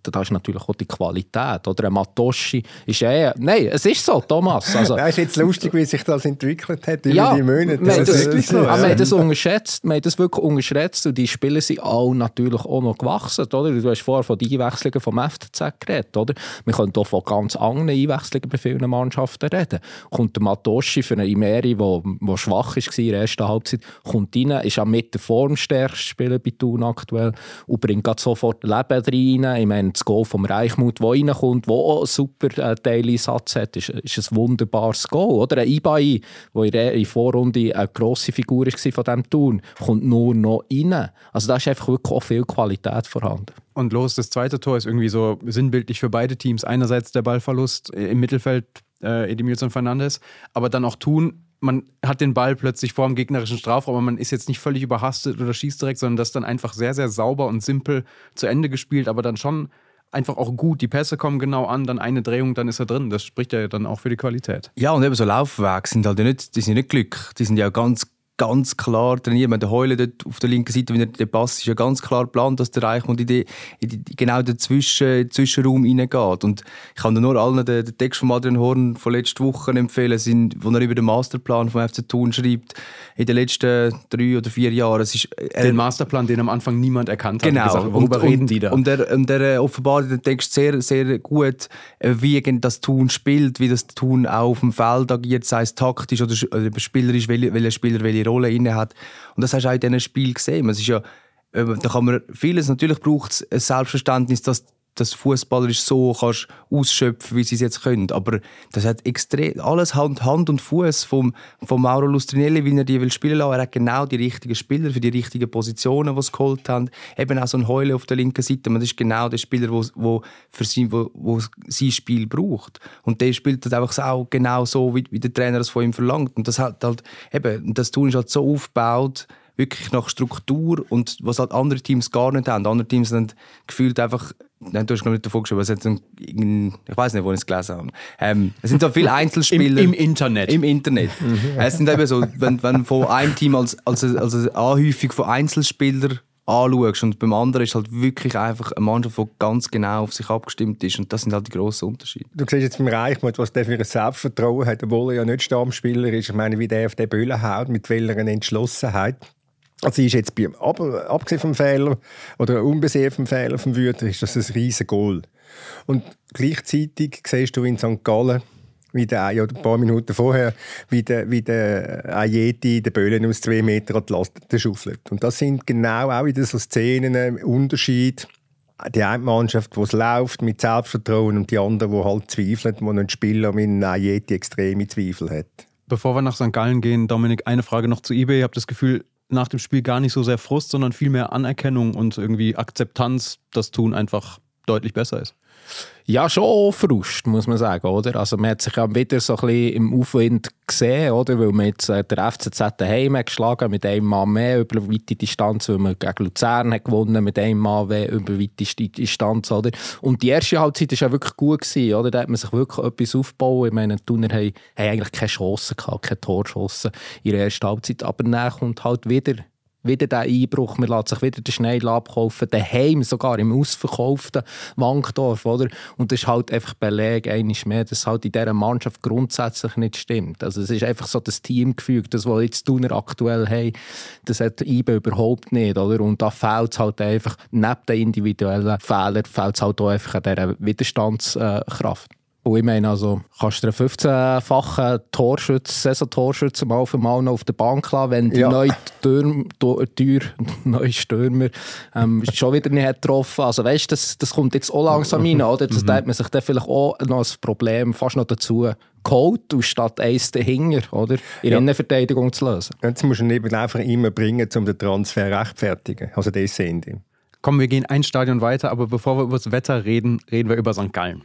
da ist natürlich auch die Qualität. Oder ein Matoschi ist eher... Nein, es ist so, Thomas. Also, das ist jetzt lustig, wie sich das entwickelt hat über ja, die Monate. Wir haben das, das, so, ja. wir haben das unterschätzt. Wir haben das wirklich unterschätzt und die Spieler sind alle natürlich auch noch gewachsen. Oder? Du hast vorher von den Einwechslungen vom F C Z geredet. Oder? Wir können auch von ganz anderen Einwechslungen bei vielen Mannschaften reden. Kommt der Matoschi für einen Imeri, der schwach war in der ersten Halbzeit, kommt rein, ist auch mit der formstärkste Spieler bei Thun aktuell und bringt gerade sofort Leben rein. Ich meine, das Goal vom Reichmuth, das reinkommt, der auch einen super äh, Teileinsatz hat, ist, ist ein wunderbares Goal. Oder ein Ibai, der in der Vorrunde eine grosse Figur war von diesem Thun, kommt nur noch rein. Also da ist einfach wirklich auch viel Qualität vorhanden. Und los, das zweite Tor ist irgendwie so sinnbildlich für beide Teams. Einerseits der Ballverlust im Mittelfeld, äh, Edimilson Fernandes, aber dann auch Thun. Man hat den Ball plötzlich vor dem gegnerischen Strafraum, aber man ist jetzt nicht völlig überhastet oder schießt direkt, sondern das dann einfach sehr, sehr sauber und simpel zu Ende gespielt, aber dann schon einfach auch gut. Die Pässe kommen genau an, dann eine Drehung, dann ist er drin. Das spricht ja dann auch für die Qualität. Ja, und eben so Laufwege sind halt nicht, die sind nicht Glück, die sind ja ganz ganz klar trainiert. Man, der Heule dort auf der linken Seite, wenn er den Pass ist ja ganz klar geplant, dass der Reichmuth in, die, in die, genau den Zwischen, Zwischenraum reingeht. Und ich kann nur allen den, den Text von Adrian Horn von letzter Woche empfehlen, sind, wo er über den Masterplan vom F C Thun schreibt, in den letzten drei oder vier Jahren. Es ist, äh, den Masterplan, den am Anfang niemand erkannt hat. Genau. Gesagt, worüber und, reden die da? Und er, und er offenbart den Text sehr, sehr gut, wie das Thun spielt, wie das Thun auch auf dem Feld agiert, sei es taktisch oder, oder spielerisch, welcher welche Spieler welche Rolle inne hat. Und das hast du auch in diesen Spielen gesehen. Es ist ja, da kann man vieles, natürlich braucht es ein Selbstverständnis, dass das fußballerisch so kannst ausschöpfen, wie sie es jetzt können. Aber das hat extrem alles Hand, Hand und Fuß vom, vom Mauro Lustrinelli, wie er die will spielen lassen. Er hat genau die richtigen Spieler für die richtigen Positionen, die sie geholt haben. Eben auch so ein Heule auf der linken Seite. Das ist genau der Spieler, wo, wo für sein, wo, wo sein Spiel braucht. Und der spielt das einfach auch genau so, wie, wie der Trainer es von ihm verlangt. Und das hat halt eben, das Tun ist halt so aufgebaut, wirklich nach Struktur und was halt andere Teams gar nicht haben. Andere Teams haben gefühlt einfach, nein, du hast noch nicht davon geschrieben, es hat ein, ich weiß nicht, wo ich es gelesen habe. Ähm, es sind so viele Einzelspieler. Im, Im Internet. Im Internet. Mhm. Es sind eben so, wenn, wenn von einem Team als, als, als eine Anhäufung von Einzelspielern anschaust und beim anderen ist halt wirklich einfach eine Mannschaft, die ganz genau auf sich abgestimmt ist und das sind halt die grossen Unterschiede. Du siehst jetzt beim Reichmuth, was der für ein Selbstvertrauen hat, obwohl er ja nicht Stammspieler ist. Ich meine, wie der auf den Böllen haut, mit welcher Entschlossenheit. Also ist jetzt, bei, aber, abgesehen vom Fehler oder unbesehen vom Fehler vom Wüter, ist das ein riesen Goal. Und gleichzeitig siehst du in Sankt Gallen, wie der, ja, ein paar Minuten vorher, wie der, wie der Ajeti den Böllen aus zwei Metern an die Laste schaufelt. Und das sind genau auch wieder so Szenen, ein Unterschied. Die eine Mannschaft, die es läuft, mit Selbstvertrauen, und die andere, die halt zweifelt, wo ein Spieler mit einem Ajeti extreme Zweifel hat. Bevor wir nach Sankt Gallen gehen, Dominik, eine Frage noch zu eBay. Ich habe das Gefühl, nach dem Spiel gar nicht so sehr Frust, sondern viel mehr Anerkennung und irgendwie Akzeptanz, dass Thun einfach deutlich besser ist. Ja, schon Frust, muss man sagen, oder? Also man hat sich ja wieder so ein bisschen im Aufwind gesehen, oder? Weil man jetzt äh, der F C Z daheim hat geschlagen, mit einem Mann mehr über weite Distanz, weil man gegen Luzern hat gewonnen, mit einem Mann mehr über weite Distanz, oder? Und die erste Halbzeit war ja wirklich gut gewesen, oder? Da hat man sich wirklich etwas aufgebaut. Ich meine, die Thuner haben, haben eigentlich keine Chance gehabt, keine Torschancen in der ersten Halbzeit, aber dann kommt halt wieder wieder der Einbruch, man lässt sich wieder den Schneider abkaufen, daheim sogar im ausverkauften Wankdorf, oder? Und das ist halt einfach Beleg, einmal mehr, dass es halt in dieser Mannschaft grundsätzlich nicht stimmt. Also es ist einfach so das Teamgefüge, das, was jetzt die Thuner aktuell haben, das hat I B überhaupt nicht, oder? Und da fehlt es halt einfach, neben den individuellen Fehlern, fehlt es halt auch einfach an dieser Widerstandskraft. Und ich meine, also, kannst du einen fünfzehnfachen Torschütz, Saison-Torschütz mal für mal noch auf der Bank lassen, wenn die ja. neue Tür, Tür, neue Stürmer ähm, schon wieder nicht hat getroffen. Also weißt, das, das kommt jetzt auch langsam rein, oder? Das hat man sich dann vielleicht auch noch als Problem fast noch dazu geholt, statt eins dahinter, oder? In ja. Innenverteidigung zu lösen. Jetzt musst du ihn eben einfach immer bringen, um den Transfer zu rechtfertigen. Also das sehen die. Komm, wir gehen ein Stadion weiter, aber bevor wir über das Wetter reden, reden wir über Sankt Gallen.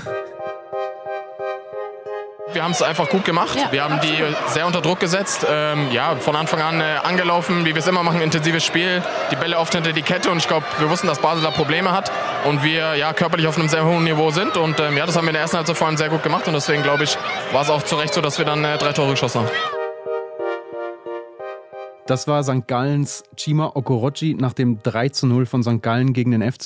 Wir haben es einfach gut gemacht. Ja. Wir haben die sehr unter Druck gesetzt. Ähm, ja, von Anfang an äh, angelaufen, wie wir es immer machen, intensives Spiel. Die Bälle oft hinter die Kette und ich glaube, wir wussten, dass Basel da Probleme hat und wir ja körperlich auf einem sehr hohen Niveau sind. Und ähm, ja, das haben wir in der ersten Halbzeit vor allem sehr gut gemacht und deswegen glaube ich, war es auch zu Recht so, dass wir dann äh, drei Tore geschossen haben. Das war Sankt Gallens Chima Okorochi nach dem drei zu null von Sankt Gallen gegen den F C B.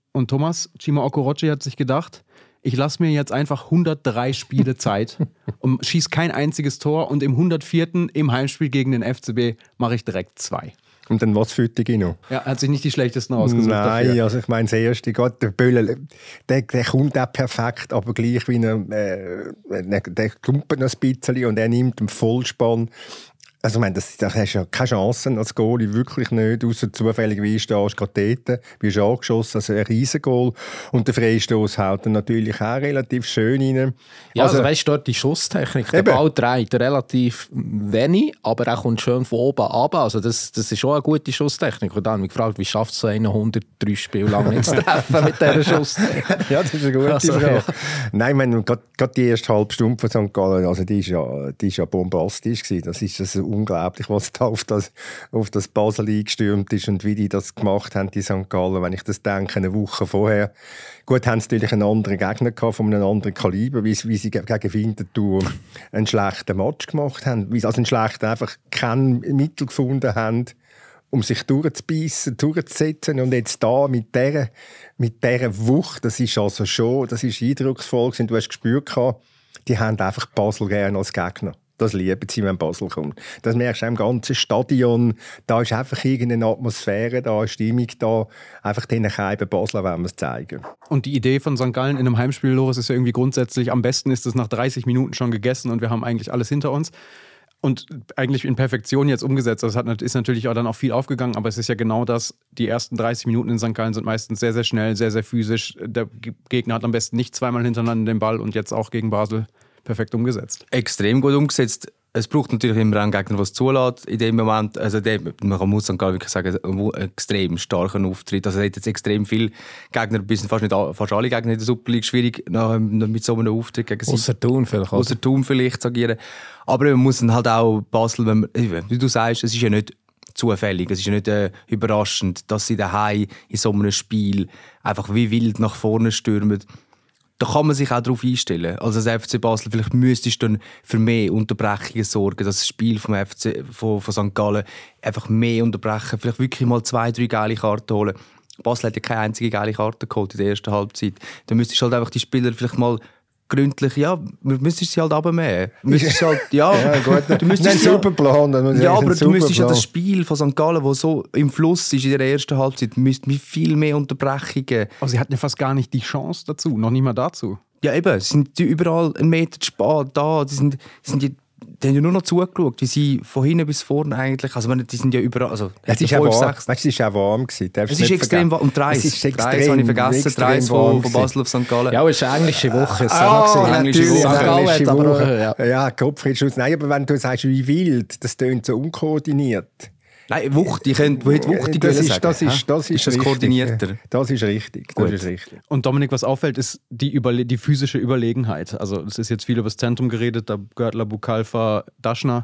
Und Thomas, Cima Okoroche hat sich gedacht, ich lasse mir jetzt einfach hundertdrei Spiele Zeit und schieße kein einziges Tor und im hundertvierten im Heimspiel gegen den F C B mache ich direkt zwei. Und dann was für Gino? Ja, hat sich nicht die schlechtesten ausgesucht. Nein, dafür. also ich meine, das erste, Gott, der Böller, der, der kommt auch perfekt, aber gleich wie er, äh, der, der klumpert noch ein bisschen und er nimmt den Vollspann. Also ich meine, das, das hast ja keine Chancen als Goalie, wirklich nicht, außer zufälligerweise stehst du gerade dort, wirst angeschossen, also ein Riesengoal. Und der Freistoß haut dann natürlich auch relativ schön rein. Ja, also, also weißt du, dort die Schusstechnik, der eben. Ball dreht relativ wenig, aber er kommt schön von oben runter. Also das, das ist schon eine gute Schusstechnik. Und dann habe ich mich gefragt, wie schafft es so einen hundertdrei Spiele lang nicht zu treffen mit dieser Schusstechnik? Ja, das ist eine gute Also, Frage. ja. Nein, ich meine, gerade, gerade die erste halbe Stunde von Sankt Gallen, also die ist ja, die ist ja bombastisch gewesen. Das ist das unglaublich, was da auf das, auf das Basel eingestürmt ist und wie die das gemacht haben, die Sankt Gallen. Wenn ich das denke, eine Woche vorher. Gut, haben sie natürlich einen anderen Gegner gehabt, von einem anderen Kaliber, wie, wie sie gegen Winterthur einen schlechten Match gemacht haben. Wie sie also einen schlechten einfach kein Mittel gefunden haben, um sich durchzubeissen, durchzusetzen. Und jetzt da mit dieser, mit dieser Wucht, das ist also schon, das ist eindrucksvoll gewesen. Du hast gespürt, die haben einfach Basel gerne als Gegner. Das lieben sie, wenn Basel kommt. Das merkst du auch im ganzen Stadion. Da ist einfach irgendeine Atmosphäre da, eine Stimmung da. Einfach diesen Keiben Basler wollen wir es zeigen. Und die Idee von Sankt Gallen in einem Heimspiel, Loris, ist ja irgendwie grundsätzlich, am besten ist es nach dreißig Minuten schon gegessen und wir haben eigentlich alles hinter uns. Und eigentlich in Perfektion jetzt umgesetzt. Das hat, ist natürlich auch dann auch viel aufgegangen, aber es ist ja genau das. Die ersten dreißig Minuten in Sankt Gallen sind meistens sehr, sehr schnell, sehr, sehr physisch. Der Gegner hat am besten nicht zweimal hintereinander den Ball und jetzt auch gegen Basel perfekt umgesetzt. Extrem gut umgesetzt. Es braucht natürlich immer einen Gegner, der es zulässt. In dem Moment, also der, man muss Sankt Gallen wirklich sagen, einen extrem starken Auftritt. Also er hat jetzt extrem viele Gegner, bis fast, nicht, fast alle Gegner in der Super League schwierig mit so einem Auftritt gegen sie. Ausser Thun vielleicht. Ausser Thun vielleicht zu agieren. Aber man muss dann halt auch Basel, wenn man, wie du sagst, es ist ja nicht zufällig, es ist ja nicht äh, überraschend, dass sie daheim in so einem Spiel einfach wie wild nach vorne stürmen. Da kann man sich auch darauf einstellen. Also als F C Basel, vielleicht müsstest du dann für mehr Unterbrechungen sorgen, dass das Spiel vom F C, von, von Sankt Gallen einfach mehr unterbrechen, vielleicht wirklich mal zwei, drei geile Karten holen. Basel hat ja keine einzige geile Karte geholt in der ersten Halbzeit. Dann müsstest du halt einfach die Spieler vielleicht mal gründlich, ja, du müsstest sie halt runtermähen. Halt, ja, ja, gut. Du müsstest einen super Plan. Ja, aber du müsstest ja das Spiel von Sankt Gallen, das so im Fluss ist in der ersten Halbzeit, müsste mit viel mehr Unterbrechungen. Aber sie hatten ja fast gar nicht die Chance dazu, noch nicht mal dazu. Ja, eben, sie sind überall einen Meter zu spät da. Die, sind, die, sind die, die haben ja nur noch zugeschaut, wie sie von hinten bis vorne eigentlich, also die sind ja überall, also es ist, fünf, warm, weißt, es ist auch warm gewesen. Es ist extrem warm. Und Dreis, es ist extrem, Dreis habe ich vergessen, Dreis von, von Basel auf Sankt Gallen. Ja, es ist eine englische Woche. Es ah, eine englische Woche. Sankt Gallen englische Woche. Woche. Ja, ja Kopfschutz. Nein, aber wenn du sagst, wie wild, das tönt so unkoordiniert. Nein, wuchtig, wo hat wuchtig das ist, sagen? Das ist, das ist, ist das richtig. koordinierter? Das ist richtig. Das ist richtig. Und Dominik, was auffällt, ist die, Überle- die physische Überlegenheit. Also es ist jetzt viel über das Zentrum geredet, da Görtler, Bukalfa, Daschner.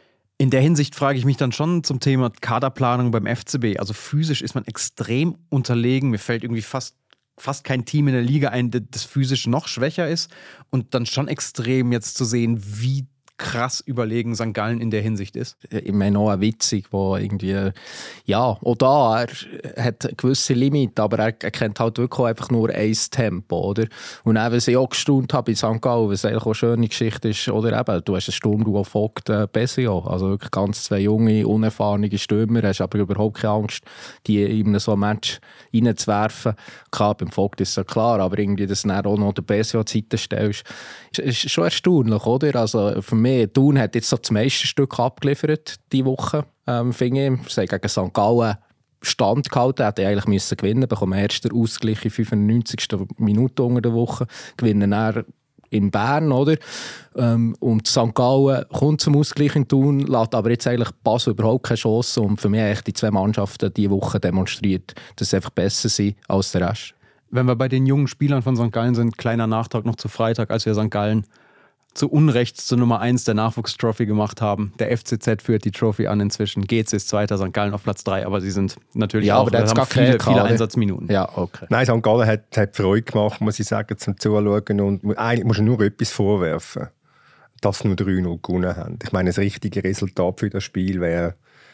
In der Hinsicht frage ich mich dann schon zum Thema Kaderplanung beim F C B. Also physisch ist man extrem unterlegen. Mir fällt irgendwie fast, fast kein Team in der Liga ein, das physisch noch schwächer ist. Und dann schon extrem jetzt zu sehen, wie krass überlegen Sankt Gallen in der Hinsicht ist. Ich meine auch ein Witzig, wo irgendwie, ja, auch da, er hat gewisse Limite, aber er, er kennt halt wirklich auch einfach nur ein Tempo, oder? Und dann, was ich auch gestaunt habe in Sankt Gallen, was eigentlich auch eine schöne Geschichte ist, oder eben, du hast einen Sturmduo Vogt, äh, Besio, also wirklich ganz zwei junge, unerfahrene Stürmer, hast aber überhaupt keine Angst, die in so ein Match reinzuwerfen. Klar, beim Vogt ist es ja klar, aber irgendwie, dass du dann auch noch den Besio an die Seite stellst, ist, ist schon erstaunlich, oder? Also für mich, Thun hat jetzt so das meiste Stück abgeliefert diese Woche, ähm, finde ich. Sie haben gegen Sankt Gallen Stand gehalten, hätte eigentlich müssen gewinnen, bekommen erst den Ausgleich in fünfundneunzigsten Minute unter der Woche, gewinnen dann in Bern, oder? Ähm, und Sankt Gallen kommt zum Ausgleich in Thun, lässt aber jetzt eigentlich Basel überhaupt keine Chance und für mich haben die zwei Mannschaften diese Woche demonstriert, dass sie einfach besser sind als der Rest. Wenn wir bei den jungen Spielern von Sankt Gallen sind, kleiner Nachtrag noch zu Freitag, als wir Sankt Gallen zu Unrecht zur Nummer eins der Nachwuchstrophy gemacht haben. Der F C Z führt die Trophy an inzwischen. G C ist Zweiter, Sankt Gallen auf Platz drei, aber sie sind natürlich ja, auch, aber haben gar viele, viele Einsatzminuten. Ja, okay. Nein, Sankt Gallen hat, hat Freude gemacht, muss ich sagen, zum Zuschauen. Und eigentlich musst du nur etwas vorwerfen, dass sie nur drei null gewonnen haben. Ich meine, das richtige Resultat für das Spiel wäre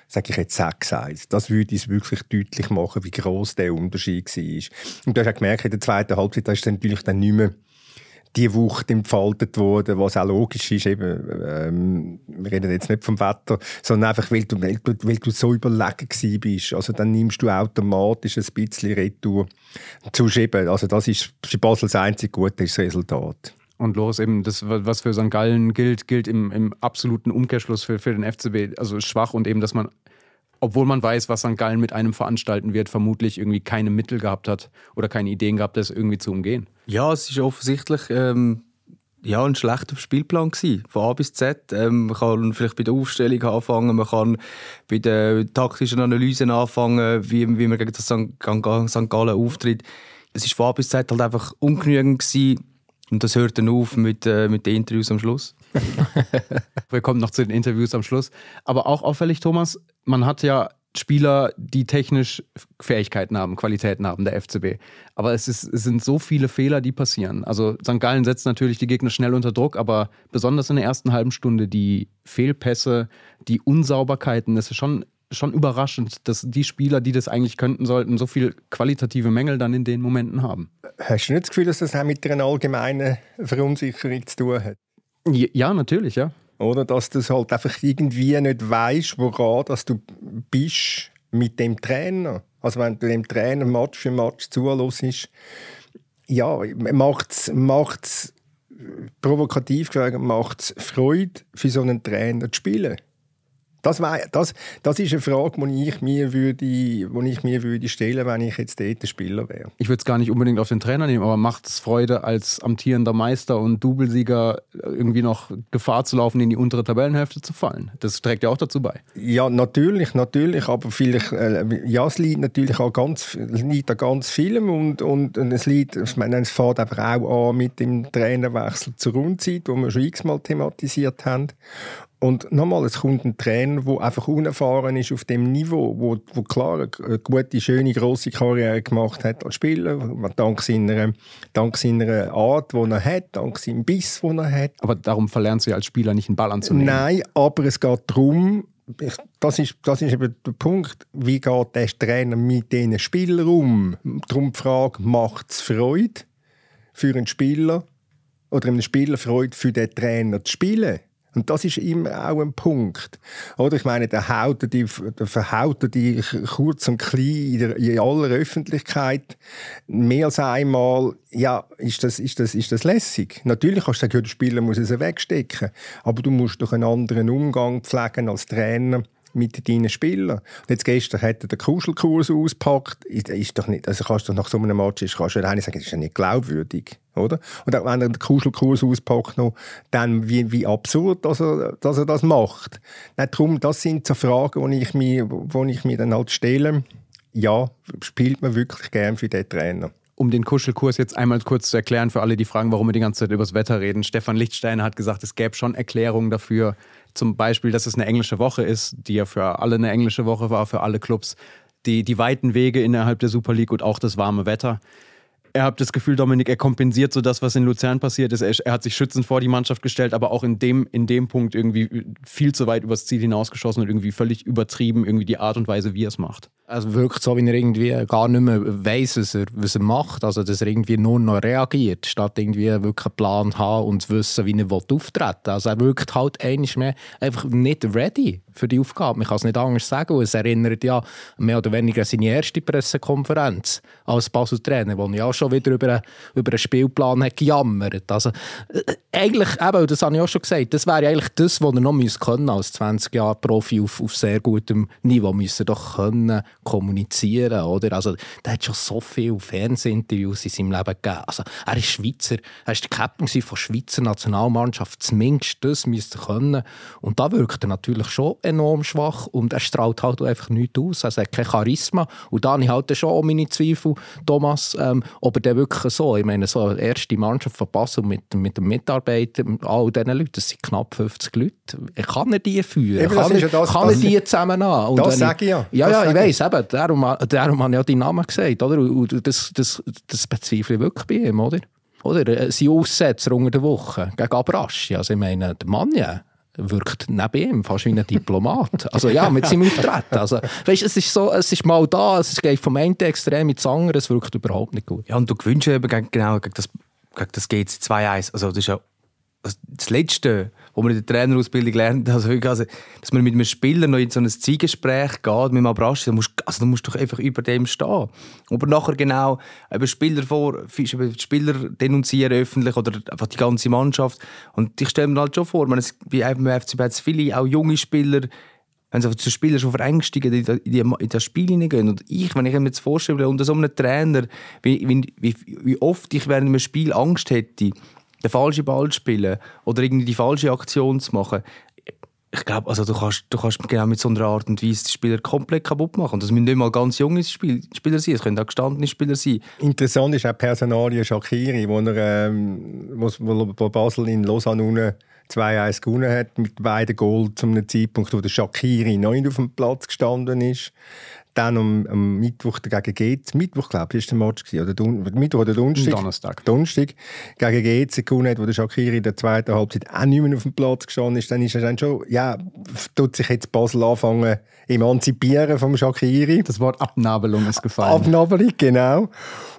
sage ich jetzt sechs eins. Das würde es wirklich deutlich machen, wie gross der Unterschied war. Und du hast auch gemerkt, in der zweiten Halbzeit, da ist dann natürlich dann nicht mehr die Wucht entfaltet worden, was auch logisch ist. Eben, ähm, wir reden jetzt nicht vom Wetter, sondern einfach, weil du, weil du, weil du so überlegen gewesen bist. Also dann nimmst du automatisch ein bisschen Retour zu schieben. Also das ist für Basel das einzige gute Resultat. Und los eben, das, was für Sankt Gallen gilt, gilt im, im absoluten Umkehrschluss für, für den F C B. Also schwach und eben, dass man, obwohl man weiß, was Sankt Gallen mit einem veranstalten wird, vermutlich irgendwie keine Mittel gehabt hat oder keine Ideen gehabt, das irgendwie zu umgehen. Ja, es ist offensichtlich ähm, ja, ein schlechter Spielplan gewesen, von A bis Z. Ähm, man kann vielleicht bei der Aufstellung anfangen, man kann bei den taktischen Analysen anfangen, wie, wie man gegen das Sankt Gallen auftritt. Es ist von A bis Z halt einfach ungenügend gewesen. Und das hört dann auf mit, äh, mit den Interviews am Schluss. Wir kommen noch zu den Interviews am Schluss. Aber auch auffällig, Thomas, man hat ja Spieler, die technisch Fähigkeiten haben, Qualitäten haben, der F C B. Aber es, ist, es sind so viele Fehler, die passieren. Also Sankt Gallen setzt natürlich die Gegner schnell unter Druck, aber besonders in der ersten halben Stunde die Fehlpässe, die Unsauberkeiten, das ist schon... schon überraschend, dass die Spieler, die das eigentlich könnten sollten, so viel qualitative Mängel dann in den Momenten haben. Hast du nicht das Gefühl, dass das auch mit einer allgemeinen Verunsicherung zu tun hat? Ja, natürlich, ja. Oder dass du halt einfach irgendwie nicht weißt, woran dass du bist mit dem Trainer. Also wenn du dem Trainer Match für Match zuhörst, ja, macht es provokativ gesagt, macht es Freude für so einen Trainer zu spielen. Das, wär, das, das ist eine Frage, die ich mir, würde, die ich mir würde stellen, wenn ich jetzt dort der Spieler wäre. Ich würde es gar nicht unbedingt auf den Trainer nehmen, aber macht es Freude, als amtierender Meister und Doublesieger irgendwie noch Gefahr zu laufen, in die untere Tabellenhälfte zu fallen? Das trägt ja auch dazu bei. Ja, natürlich, natürlich, aber vielleicht, äh, ja, es liegt natürlich auch ganz, liegt an ganz vielem und, und, und es liegt, ich meine, es fängt aber auch an mit dem Trainerwechsel zur Rundzeit, wo wir schon x-mal thematisiert haben. Und nochmal, es kommt ein Trainer, der einfach unerfahren ist auf dem Niveau, wo, wo klar eine gute, schöne, grosse Karriere gemacht hat als Spieler, dank seiner, dank seiner Art, die er hat, dank seinem Biss, den er hat. Aber darum verlernst du ja als Spieler nicht, einen Ball anzunehmen. Nein, aber es geht darum, ich, das, ist, das ist eben der Punkt, wie geht der Trainer mit diesen Spielern um? Darum die Frage, macht es Freude für einen Spieler oder einem Spieler Freude für den Trainer zu spielen? Und das ist immer auch ein Punkt. Oder ich meine, der haut die, der verhaut die kurz und klein in, der, in aller Öffentlichkeit mehr als einmal. Ja, ist das, ist das, ist das lässig? Natürlich kannst du sagen, der Spieler muss es wegstecken. Aber du musst doch einen anderen Umgang pflegen als Trainer mit deinen Spielern. Und jetzt gestern hat er den Kuschelkurs ausgepackt. Ist, ist doch nicht, also kannst du nach so einem Match kannst du sagen, das ist ja nicht glaubwürdig. Oder? Und auch wenn er den Kuschelkurs auspackt, noch, dann wie, wie absurd, dass er, dass er das macht. Nein, darum, das sind so Fragen, die ich mir, die ich mir dann halt stelle. Ja, spielt man wirklich gern für den Trainer? Um den Kuschelkurs jetzt einmal kurz zu erklären, für alle, die fragen, warum wir die ganze Zeit über das Wetter reden. Stefan Lichtsteiner hat gesagt, es gäbe schon Erklärungen dafür. Zum Beispiel, dass es eine englische Woche ist, die ja für alle eine englische Woche war, für alle Clubs. Die, die weiten Wege innerhalb der Super League und auch das warme Wetter. Er hat das Gefühl, Dominik, er kompensiert so das, was in Luzern passiert ist. Er, er hat sich schützend vor die Mannschaft gestellt, aber auch in dem, in dem Punkt irgendwie viel zu weit übers Ziel hinausgeschossen und irgendwie völlig übertrieben, irgendwie die Art und Weise, wie er es macht. Also wirkt so, wie er irgendwie gar nicht mehr weiss, was er, was er macht. Also dass er irgendwie nur noch reagiert, statt irgendwie wirklich einen Plan zu haben und zu wissen, wie er auftreten will. Also er wirkt halt einmal mehr einfach nicht ready für die Aufgabe. Man kann es nicht anders sagen. Es erinnert ja mehr oder weniger an seine erste Pressekonferenz als Basel-Trainer, wo er ja schon wieder über, über einen Spielplan hat gejammert. Also äh, eigentlich, eben, das habe ich auch schon gesagt, das wäre eigentlich das, was er noch können als zwanzig Jahre Profi auf, auf sehr gutem Niveau müssen doch können kommunizieren, oder? Also, der hat schon so viele Fernsehinterviews in seinem Leben gegeben. Also, er ist Schweizer, er ist der Captain von der Schweizer Nationalmannschaft, zumindest das müsste er können. Und da wirkt er natürlich schon enorm schwach und er strahlt halt einfach nichts aus. Er hat kein Charisma. Und da habe ich halt schon auch meine Zweifel, Thomas, ähm, ob er denn wirklich so, ich meine, so eine erste Mannschaft von Basel mit, mit den Mitarbeitern, all diesen Leuten, das sind knapp fünfzig Leute, kann er die führen? Eben, kann er, ja das, kann er die zusammen an? Und das sage ich ja. Ja, das ja, ich weiss, eben, darum, darum habe ich ja deinen Namen gesagt, oder? Und das, das, das bezweifle ich wirklich bei ihm, oder? Oder? Sein Aussetzer unter der Woche gegen Abraschi, also ich meine, der Mann ja, wirkt neben ihm fast wie ein Diplomat. Also ja, mit seinem Auftreten. Also, weißt, es ist so, es ist mal da, es geht vom einen Extrem ins andere, es wirkt überhaupt nicht gut. Ja, und du gewünschst eben gegen, genau gegen das, gegen das G C zwei eins. Also das ist ja das Letzte, was man in der Trainerausbildung lernt, also, also, dass man mit einem Spieler noch in so ein Zeitgespräch geht, mit einem Abrasch, da musst, also, da musst du doch einfach über dem stehen. Aber nachher genau über Spieler vor, über Spieler denunzieren öffentlich oder einfach die ganze Mannschaft. Und ich stelle mir halt schon vor, man, es, wie beim F C B hat es viele, auch junge Spieler, wenn sie zu Spielern schon verängstigen, in, die, in das Spiel hineingehen. Und ich, wenn ich mir jetzt vorstelle, unter so einem Trainer, wie, wie, wie oft ich während einem Spiel Angst hätte, den falschen Ball zu spielen oder irgendwie die falsche Aktion zu machen. Ich glaube, also du kannst, du kannst genau mit so einer Art und Weise die Spieler komplett kaputt machen. Und das müssen nicht mal ganz junge Spiel, Spieler sein, es können auch gestandene Spieler sein. Interessant ist auch Personalie Shaqiri, wo, er, ähm, wo, wo Basel in Lausanne zwei eins gewonnen hat, mit beiden Goals zu einem Zeitpunkt, wo der Shaqiri noch nicht auf dem Platz gestanden ist. Dann am, am Mittwoch gegen G C, Mittwoch glaube ich, war der Match, oder Dun- Mittwoch oder Donnerstag? Donnerstag. Donnerstag gegen G C gewonnen hat, wo der Shaqiri in der zweiten Halbzeit auch nicht mehr auf dem Platz gestanden ist. Dann ist er dann schon, ja, tut sich jetzt Basel anfangen emanzipieren vom Shaqiri. Das Wort Abnabelung ist gefallen. Abnabelung, genau.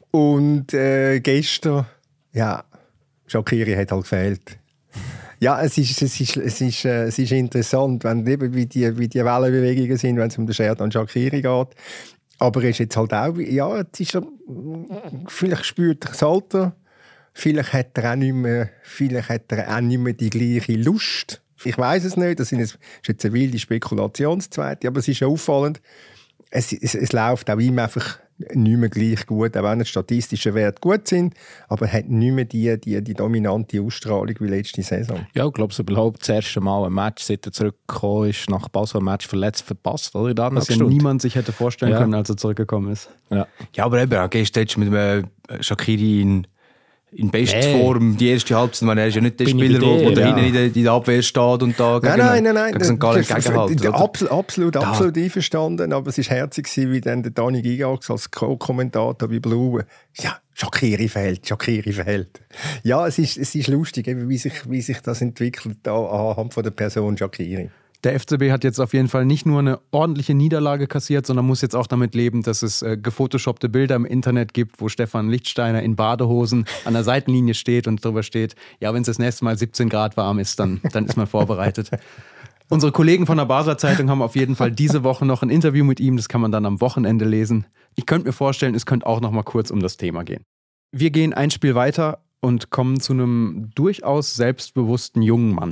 Und äh, gestern, ja, Shaqiri hat halt gefehlt. Ja, es ist, es ist, es ist, äh, es ist interessant, wenn, eben, wie, die, wie die Wellenbewegungen sind, wenn es um den Sherdan Shaqiri geht. Aber er ist jetzt halt auch, ja, es ist, vielleicht spürt er das Alter, vielleicht hat er auch nicht mehr, vielleicht hat er auch nicht mehr die gleiche Lust. Ich weiss es nicht, das ist jetzt eine wilde Spekulationszweite, aber es ist auffallend, es, es, es läuft auch ihm einfach nicht mehr gleich gut, auch wenn die statistischen Werte gut sind, aber er hat nicht mehr die, die, die dominante Ausstrahlung wie letzte Saison. Ja, ich glaube, es überhaupt das erste Mal ein Match, seit er zurückgekommen ist, nach Basel ein Match verletzt, verpasst. Oder? Da Was ja niemand sich hätte vorstellen ja. können, als er zurückgekommen ist. Ja, ja aber eben, auch gestern mit dem Shaqiri in in Bestform, nee. Die erste Halbzeit, man, er ist ja nicht der Bin Spieler, der da hinten ja. in der Abwehr steht und da nein, nein, nein, nein, gegen Sankt Gallen gegenhalten. Absolut, absolut, absolut einverstanden, aber es war herzig, wie dann der Dani Gigax als Co-Kommentator bei Blue, ja, Shaqiri fehlt, Shaqiri fehlt. Ja, es ist, es ist lustig, wie sich, wie sich das entwickelt anhand von der Person Shaqiri. Der F C B hat jetzt auf jeden Fall nicht nur eine ordentliche Niederlage kassiert, sondern muss jetzt auch damit leben, dass es äh, gefotoshoppte Bilder im Internet gibt, wo Stefan Lichtsteiner in Badehosen an der Seitenlinie steht und drüber steht, ja, wenn es das nächste Mal siebzehn Grad warm ist, dann, dann ist man vorbereitet. Unsere Kollegen von der Basler Zeitung haben auf jeden Fall diese Woche noch ein Interview mit ihm, das kann man dann am Wochenende lesen. Ich könnte mir vorstellen, es könnte auch noch mal kurz um das Thema gehen. Wir gehen ein Spiel weiter und kommen zu einem durchaus selbstbewussten jungen Mann.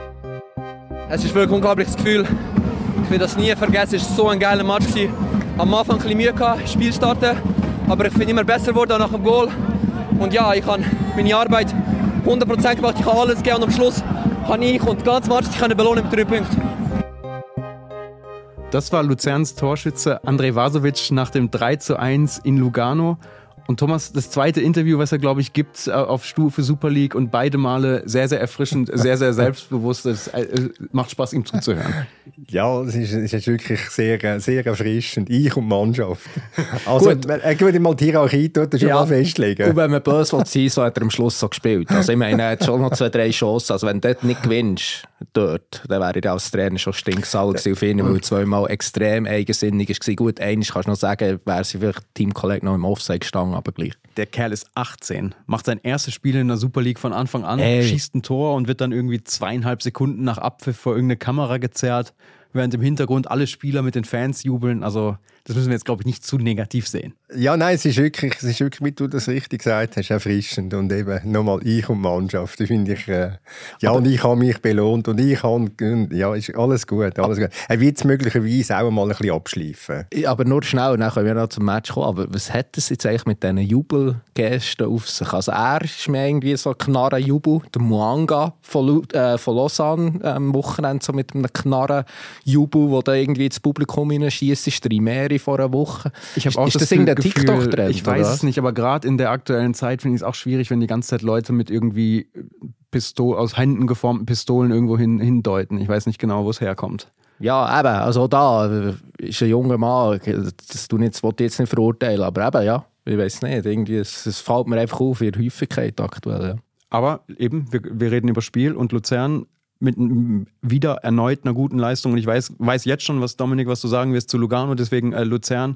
Es ist wirklich ein unglaubliches Gefühl. Ich will das nie vergessen. Es war so ein geiler Match. Am Anfang ein bisschen Mühe gehabt, Spiel starten. Aber ich bin immer besser geworden nach dem Goal. Und ja, ich habe meine Arbeit hundert Prozent gemacht. Ich habe alles gegeben. Und am Schluss habe ich und die ganze Mannschaft sich belohnen mit drei Punkten. Das war Luzerns Torschütze Andrej Vasovic nach dem drei zu eins in Lugano. Und Thomas, das zweite Interview, was er, glaube ich, gibt auf Stufe Super League und beide Male sehr, sehr erfrischend, sehr, sehr selbstbewusst. Es macht Spaß, ihm zuzuhören. Ja, es ist, es ist wirklich sehr, sehr erfrischend. Ich und die Mannschaft. Also, gut, er würde mal die Hierarchie dort schon ja. mal festlegen. Und wenn man böse will sein, so hat er am Schluss so gespielt. Also ich meine, er hat schon noch zwei, drei Chancen. Also wenn du dort nicht gewinnst, dort, dann wäre ich als Trainer schon stinksauer gewesen auf ihn, weil zweimal extrem eigensinnig war. Gut, eines kannst du noch sagen, wäre sie vielleicht Teamkollege noch im Offside gestanden, aber gleich. Der Kerl ist achtzehn, macht sein erstes Spiel in der Super League von Anfang an, Ey. schießt ein Tor und wird dann irgendwie zweieinhalb Sekunden nach Abpfiff vor irgendeine Kamera gezerrt, während im Hintergrund alle Spieler mit den Fans jubeln. Also das müssen wir jetzt, glaube ich, nicht zu negativ sehen. Ja, nein, es ist wirklich, es ist wirklich, wie du das richtig gesagt hast, erfrischend. Und eben nochmal ich und die Mannschaft, das finde ich, äh, ja, aber und ich habe mich belohnt und ich habe, ja, ist alles gut, alles gut. Er wird es möglicherweise auch mal ein bisschen abschleifen. Aber nur schnell, dann können wir noch zum Match kommen. Aber was hat es jetzt eigentlich mit diesen Jubelgesten auf sich? Also er ist mir irgendwie so ein Knarrenjubel, der Muanga von, Lu- äh, von Lausanne am Wochenende so mit einem Knarrenjubel, wo da irgendwie ins Publikum hineinschießt, ist der Imeri vor einer Woche. Ich habe auch ist das, das irgendein Gefühl, TikTok-Trend? ich weiß oder? es nicht, aber gerade in der aktuellen Zeit finde ich es auch schwierig, wenn die ganze Zeit Leute mit irgendwie Pistol- aus Händen geformten Pistolen irgendwo hin, hindeuten. Ich weiß nicht genau, wo es herkommt. Ja, eben, also da ist ein junger Mann, das will ich jetzt nicht verurteilen, aber eben, ja, ich weiß nicht, irgendwie, es, es fällt mir einfach auf, ihre Häufigkeit aktuell. Ja. Aber eben, wir, wir reden über Spiel und Luzern mit m, wieder erneut einer guten Leistung. Und ich weiß, weiß jetzt schon, was Dominik, was du sagen wirst zu Lugano, deswegen äh, Luzern.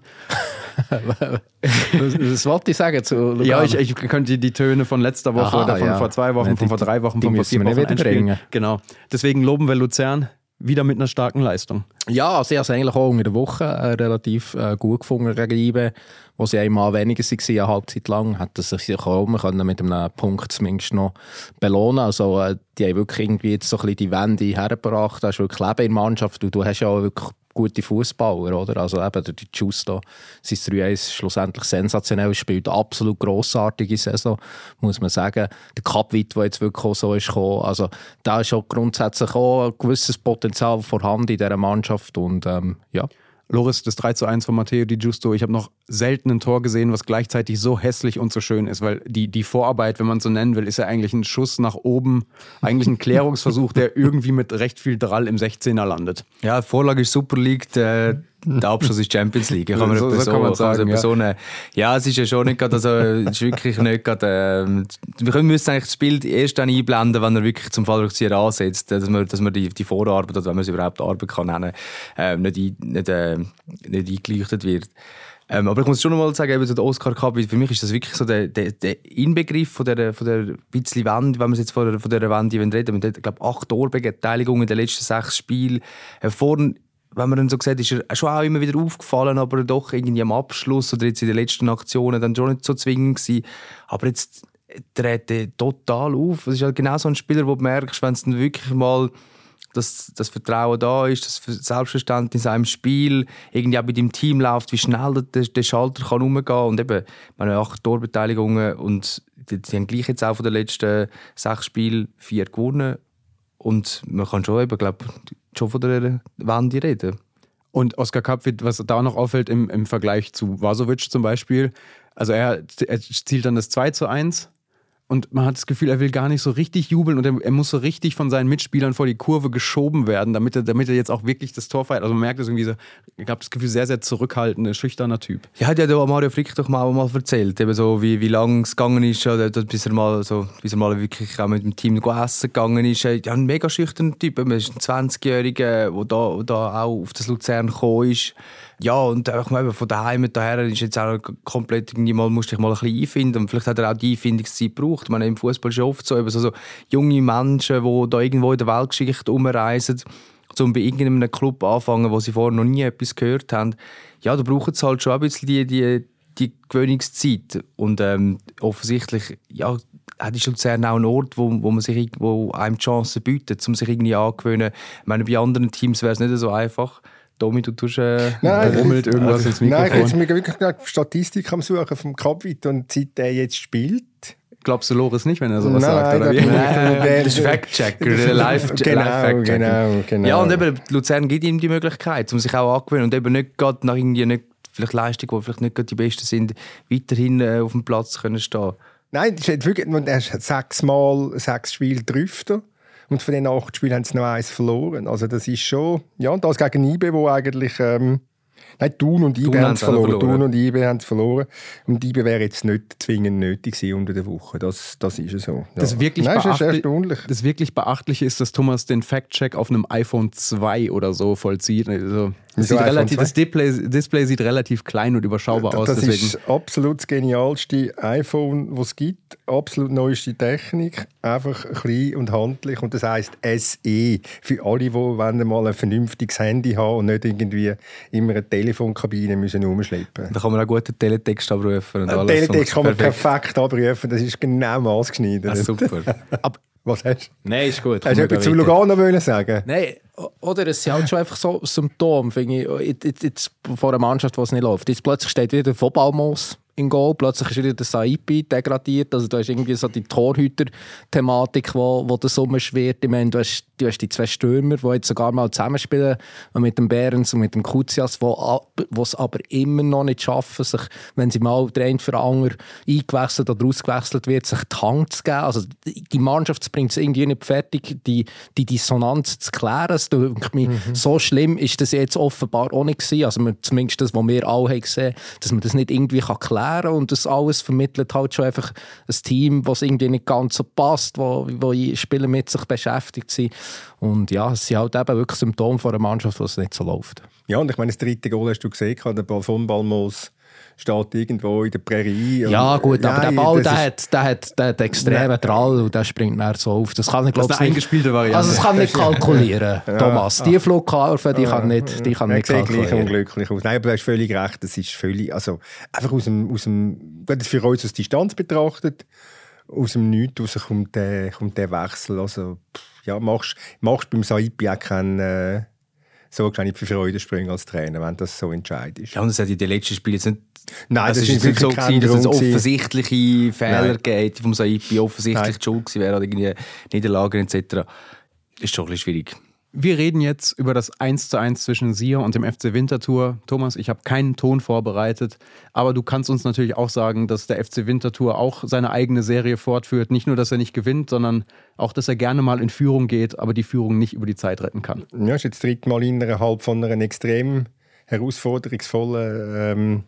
Das wollte ich sagen zu Lugano. Ja, ich, ich könnte die, die Töne von letzter Woche Aha, oder von ja. vor zwei Wochen, Ja, von die- vor drei Wochen, die von vor müssen vier wir Wochen nicht wieder einspielen. bringen. Genau. Deswegen loben wir Luzern wieder mit einer starken Leistung. Ja, sie haben es eigentlich auch unter der Woche äh, relativ äh, gut gefunden gegen I B, wo sie einmal weniger waren, eine Halbzeit lang, hätten sie sich auch immer können mit einem Punkt zumindest noch belohnen. Also äh, die haben wirklich irgendwie jetzt so ein bisschen die Wende hergebracht, da ist wirklich Leben in der Mannschaft und du hast ja auch wirklich gute Fußballer, oder? Also eben der Giusto, sein drei eins schlussendlich sensationell, spielt absolut grossartige Saison, muss man sagen. Der Kapwit, der jetzt wirklich auch so ist gekommen, also da ist auch grundsätzlich auch ein gewisses Potenzial vorhanden in dieser Mannschaft und ähm, ja. Loris, das drei zu eins von Matteo Di Giusto. Ich habe noch selten ein Tor gesehen, was gleichzeitig so hässlich und so schön ist, weil die, die Vorarbeit, wenn man es so nennen will, ist ja eigentlich ein Schuss nach oben, eigentlich ein Klärungsversuch, der irgendwie mit recht viel Drall im sechzehner landet. Ja, die Vorlage ist Super League, der, der Abschluss ist Champions League. Kann man So- etwa so kann man sagen, kann man ja. so eine, ja, es ist ja schon nicht gerade, also, es ist wirklich nicht gerade, ähm, wir können- müssen eigentlich das Bild erst dann einblenden, wenn er wirklich zum Fallrückzieher ansetzt, dass man, dass man die, die Vorarbeit, oder wenn man es überhaupt Arbeit kann nennen, ähm, nicht, ein, nicht, äh, nicht eingeleuchtet wird. Ähm, aber ich muss schon noch mal sagen, eben so der Oscar Cup, für mich ist das wirklich so der, der, der Inbegriff von der, von der bisschen Wende, wenn wir jetzt von der, von der Wende reden. Wir haben, glaube acht Torbeteiligungen in den letzten sechs Spielen. Äh, vorne, wenn man dann so sieht, ist er schon auch immer wieder aufgefallen, aber doch irgendwie am Abschluss oder jetzt in den letzten Aktionen dann schon nicht so zwingend gewesen. Aber jetzt dreht er total auf. Es ist halt genau so ein Spieler, wo du merkst, wenn es dann wirklich mal dass das Vertrauen da ist, das Selbstverständnis in einem Spiel, irgendwie auch bei deinem Team läuft, wie schnell der, der Schalter kann umgehen kann. Und eben, meine acht Torbeteiligungen und die, die haben gleich jetzt auch von den letzten sechs Spielen vier gewonnen. Und man kann schon eben, glaube schon von der Wende reden. Und Oscar Kapwit, was da noch auffällt im, im Vergleich zu Vasovic zum Beispiel, also er, er zielt dann das zwei zu eins und man hat das Gefühl, er will gar nicht so richtig jubeln und er, er muss so richtig von seinen Mitspielern vor die Kurve geschoben werden, damit er, damit er jetzt auch wirklich das Tor feiert. Also man merkt das irgendwie so, ich habe das Gefühl, sehr, sehr zurückhaltender, schüchterner Typ. Ja, hat ja der Mario Frick doch mal, mal erzählt, eben so, wie, wie lange es gegangen ist, oder, bis, er mal, so, bis er mal wirklich auch mit dem Team essen gegangen ist. Ja, ein mega schüchterner Typ. Er ist ein zwanzigjähriger, der da, da auch auf das Luzern gekommen ist. Ja, und ich meine, von daheim daher ist jetzt auch komplett irgendwie mal, musst dich mal ein bisschen einfinden. Und vielleicht hat er auch die Einfindungszeit gebraucht. Ich meine, im Fußball ist es oft so, eben so, so junge Menschen, die da irgendwo in der Weltgeschichte umreisen, um bei irgendeinem Club anfangen, wo sie vorher noch nie etwas gehört haben. Ja, da brauchen sie halt schon ein bisschen die, die, die Gewöhnungszeit. Und ähm, offensichtlich, ja, ist Luzern auch ein Ort, wo, wo, man sich, wo einem die Chance bietet, um sich irgendwie angewöhnen. Ich meine, bei anderen Teams wäre es nicht so einfach. Domi, du tust äh, rummelt irgendwas ins Mikrofon. Nein, ich jetzt mir wirklich gerade Statistik am Suchen vom Kapwit und seit der jetzt spielt. Glaubst du Loris nicht, wenn er sowas Nein, sagt? Oder nein, wie? nein, der ist Fact-Checker, der Live- Genau, Live-Fact-Checker. genau, genau. Ja, und eben, Luzern gibt ihm die Möglichkeit, um sich auch angewöhnen und eben nicht gerade nach irgendwie nicht, vielleicht Leistungen, die vielleicht nicht gerade die besten sind, weiterhin äh, auf dem Platz können stehen. Nein, das ist wirklich, er hat sechsmal sechs Spiele Drüfter. Und von den acht Spielen haben sie noch eins verloren. Also das ist schon... Ja, und das gegen I B, wo eigentlich... Ähm, nein, Thun und I B Thun haben es haben sie verloren. verloren. Thun und I B haben es verloren. Und I B wäre jetzt nicht zwingend nötig gewesen unter der Woche. Das, das ist ja so. Ja. Das wirklich, Nein, das ist beachtlich- erstaunlich. das wirklich Beachtliche ist, dass Thomas den Fact-Check auf einem iPhone zwei oder so vollzieht. Also, das, Wieso sieht iPhone relativ, zwei? das Display, Display sieht relativ klein und überschaubar aus. Das Deswegen. ist absolut das genialste iPhone, das es gibt. Absolut neueste Technik. Einfach klein und handlich. Und das heisst S E. Für alle, die wollen mal ein vernünftiges Handy haben und nicht irgendwie immer eine Telefonkabine müssen rumschleppen. Da kann man auch gut den Teletext abrufen. Und Ein alles Teletext kann man perfekt. perfekt abrufen. Das ist genau maßgeschneidert. Ah, super. Was hast du? Nein, ist gut. Hast du etwas zu Lugano wollen sagen? Nein, oder es sind halt schon einfach so Symptome, finde ich, jetzt, jetzt vor einer Mannschaft, die es nicht läuft. Jetzt plötzlich steht wieder der Vollballmoos in Goal, plötzlich ist wieder der Saipi degradiert, also du hast irgendwie so die Torhüter-Thematik, wo, wo das umschwirrt. Ich meine, du hast, du hast die zwei Stürmer, die jetzt sogar mal zusammenspielen, mit dem Behrens und mit dem Kutsias, die es aber immer noch nicht schaffen, sich, wenn sie mal der eine für den anderen eingewechselt oder ausgewechselt wird, sich die Hand zu geben. Also die Mannschaft bringt es irgendwie nicht fertig, die, die Dissonanz zu klären. Es denkt mir, mhm. So schlimm ist das jetzt offenbar auch nicht gewesen. Also zumindest das, was wir alle haben gesehen, dass man das nicht irgendwie klären kann. erklären und das alles vermittelt halt schon einfach ein Team, das irgendwie nicht ganz so passt, wo, wo Spieler mit sich beschäftigt sind. Und ja, es sind halt eben wirklich Symptome von einer Mannschaft, wo es nicht so läuft. Ja, und ich meine, das dritte Goal hast du gesehen, der Ball von Balmos steht irgendwo in der Prärie. Ja gut, aber nein, der Ball, der ist... hat, der hat, der hat extremen Drall und der springt dann so auf. Das kann ich, glaube das ist eine eingespielte Variante. Also das kann nicht kalkulieren, Thomas. Die Flugkurve, die kann nicht, die kann nicht kalkulieren. Sieht gleich unglücklich aus. Nein, aber du hast völlig recht. Das ist völlig, also einfach aus dem, aus dem, wenn das für uns aus Distanz betrachtet, aus dem Nichts raus kommt der, kommt der Wechsel. Also ja, machst, machst beim Saipi auch keinen äh, so wahrscheinlich für Freudensprünge als Trainer, wenn das so entscheidend ist. Ja, und es hat in den letzten Spielen jetzt nicht... Nein, also das ist ist nicht so gewesen, dass es offensichtliche Fehler Nein. gibt vom Saipi, offensichtlich Nein. die Schuld gewesen wäre, oder irgendwie Niederlagen et cetera. Ist schon ein bisschen schwierig. Wir reden jetzt über das eins zu eins zwischen Sion und dem F C Winterthur. Thomas, ich habe keinen Ton vorbereitet, aber du kannst uns natürlich auch sagen, dass der F C Winterthur auch seine eigene Serie fortführt. Nicht nur, dass er nicht gewinnt, sondern auch, dass er gerne mal in Führung geht, aber die Führung nicht über die Zeit retten kann. Ja, das ist jetzt das dritte Mal innerhalb von einer extrem herausforderungsvollen, ähm,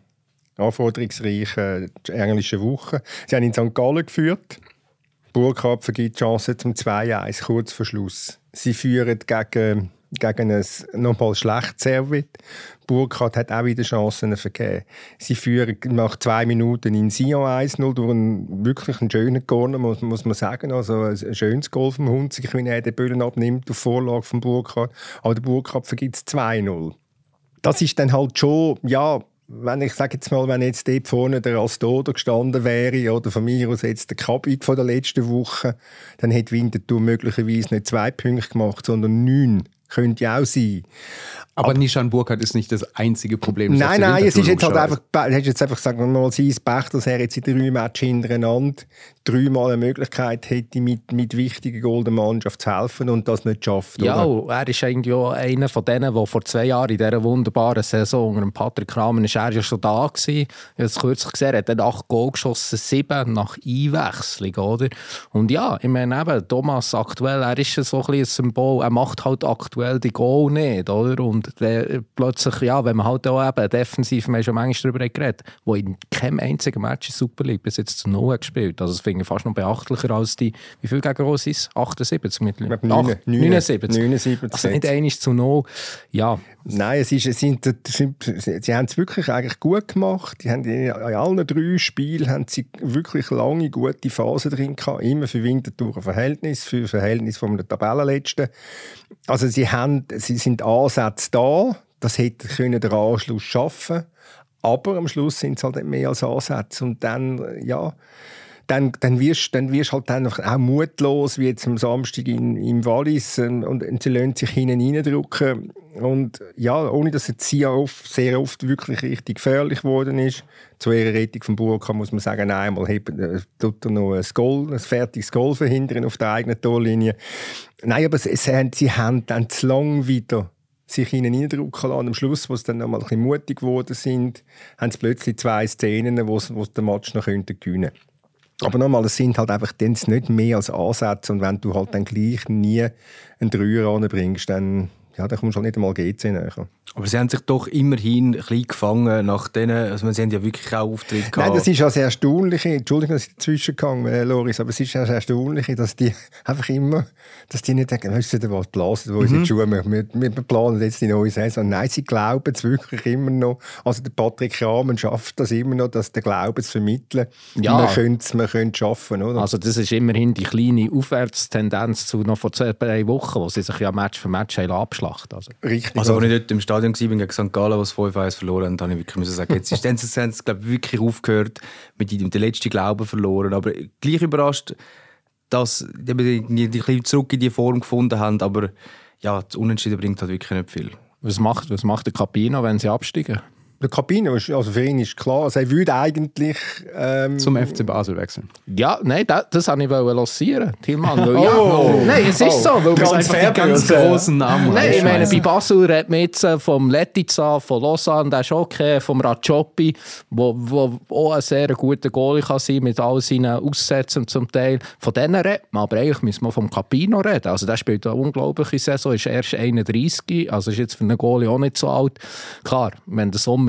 anforderungsreichen englischen Woche. Sie haben in Sankt Gallen geführt. Burkhardt vergibt die Chance zum zwei eins, kurz vor Schluss. Sie führen gegen, gegen ein nochmal schlechtes Servet. Burkhardt hat auch wieder Chancen vergeben. Sie führen nach zwei Minuten in Sion eins null durch einen wirklich einen schönen Corner, muss, muss man sagen. Also ein schönes Goal vom Hunzig, wenn er den Böllen abnimmt auf Vorlage von Burkhardt. Aber der Burkhardt vergibt es zwei null. Das ist dann halt schon, ja, wenn ich sage jetzt mal, wenn jetzt dort vorne der Alstodo gestanden wäre oder von mir aus jetzt der Kabik von der letzten Woche, dann hätte Winterthur möglicherweise nicht zwei Punkte gemacht, sondern neun. Könnte ja auch sein. Aber, aber Nishan Burkhardt ist nicht das einzige Problem. Das nein, nein, es ist jetzt halt einfach, du hast jetzt einfach gesagt, mal sein Pech, dass er jetzt in drei Matches hintereinander dreimal eine Möglichkeit hätte, mit, mit wichtigen Goal der Mannschaft zu helfen und das nicht schafft. Ja, oder? Er ist eigentlich auch einer von denen, der vor zwei Jahren in dieser wunderbaren Saison unter Patrick Kramer ist er ja schon da gewesen. Ich habe es kürzlich gesehen, er hat dann acht Goal geschossen, sieben nach Einwechslung, oder? Und ja, ich meine eben, Thomas aktuell, er ist so ein bisschen ein Symbol, er macht halt aktuell die Goal nicht, oder? Und der, plötzlich, ja, wenn man halt auch eben defensiv, wir haben schon manchmal darüber geredet, wo in keinem einzigen Match in Super League bis jetzt zu null gespielt. Also das finde ich fast noch beachtlicher als die, wie viel gegen Gross ist? achtundsiebzig mittlerweile? neunundsiebzig. neunundsiebzig. Also nicht einmal zu null. Ja. Nein, es ist, es sind, sind, sie haben es wirklich eigentlich gut gemacht. Die haben in allen drei Spielen haben sie wirklich lange, gute Phasen drin gehabt. Immer für Winterthur ein Verhältnis, für Verhältnis von der Tabellenletzten. Also sie, haben, sie sind Ansätze da, das hätte können den Anschluss schaffen. Aber am Schluss sind es halt nicht mehr als Ansätze. Und dann, ja, dann, dann wirst du halt dann auch mutlos, wie jetzt am Samstag in, im Wallis. Und, und sie lassen sich hinten reindrücken. Und ja, ohne dass jetzt sehr oft, sehr oft wirklich richtig gefährlich geworden ist. Zu ihrer Rettung von Burkhardt muss man sagen, einmal äh, tut er noch ein Goal, ein fertiges Goal verhindern auf der eigenen Torlinie. Nein, aber sie, sie haben dann zu lang wieder sich hinten reindrücken lassen. Am Schluss, wo sie dann noch mal ein bisschen mutig geworden sind, haben sie plötzlich zwei Szenen, wo sie den Match noch gewinnen könnten. Aber nochmal, es sind halt einfach dann nicht mehr als Ansätze. Und wenn du halt dann gleich nie einen Dreier anbringst, dann, ja, dann kommst du halt nicht einmal G C näher. Aber sie haben sich doch immerhin ein bisschen gefangen nach denen, also sie haben ja wirklich auch Auftritte gehabt. Nein, das ist ja sehr erstaunlich. Entschuldigung, dass ich dazwischen gegangen bin, Loris, aber es ist ja sehr erstaunlich, dass die einfach immer, dass die nicht denken, weißt du, was blasen, wo mhm. sind die Schuhe, wir, wir planen jetzt die neue Saison. Nein, sie glauben es wirklich immer noch. Also der Patrick Kramer schafft das immer noch, dass der Glauben zu vermitteln. Ja. Man könnte es man könnte schaffen, oder? Also das ist immerhin die kleine Aufwärtstendenz zu noch vor zwei, drei Wochen, wo sie sich ja Match für Match abschlachten. Also. Richtig. Also als ich dort im Stadion war gegen Sankt Gallen, wo es fünf eins verloren haben, habe ich wirklich müssen sagen, jetzt ist dann, haben sie glaube ich, wirklich aufgehört, mit dem den letzten Glauben verloren. Aber gleich überrascht, dass die, die, die zurück in die Form gefunden haben, aber ja, das Unentschieden bringt halt wirklich nicht viel. Was macht, was macht der Capino, wenn sie absteigen? Der Capino, also für ihn ist klar, also er würde eigentlich ähm, zum F C Basel wechseln. Ja, nein, das, das wollte ich lancieren, Tilman. Weil, ja, oh, nein, es ist oh, so. Weil ganz fair, die ganz grossen Namen. Nein, ich meine, bei Basel redet man jetzt vom Letizia, von Lausanne, der ist okay, vom Rajopi, wo, wo auch ein sehr guter Goalie kann sein, mit all seinen Aussätzen zum Teil. Von denen redet man, aber eigentlich müssen wir vom Capino reden. Also der spielt eine unglaubliche Saison, ist erst einunddreißig, also ist jetzt für einen Goalie auch nicht so alt. Klar, wenn der Sommer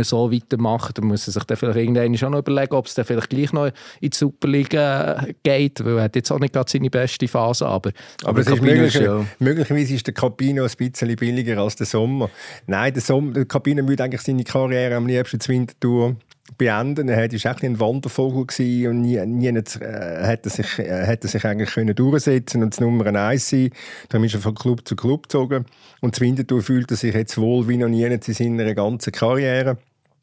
immer so weitermacht, dann muss er sich dann vielleicht irgendwann schon noch überlegen, ob es dann vielleicht gleich noch in die Superliga geht, weil er hat jetzt auch nicht gerade seine beste Phase, aber, aber, aber es ist Cappino möglich, ist ja... möglicherweise ist der Cappino ein bisschen billiger als der Sommer. Nein, der, Sommer, der Cappino würde eigentlich seine Karriere am liebsten zur Winterthur beenden. Er war echt ein Wandervogel gewesen und nie, nie nicht, äh, hätte sich, äh, hätte sich eigentlich können durchsetzen und das Nummer eins sein. Darum ist er von Club zu Club gezogen. Und zu Winterthur fühlt er sich jetzt wohl wie noch nie in seiner ganzen Karriere.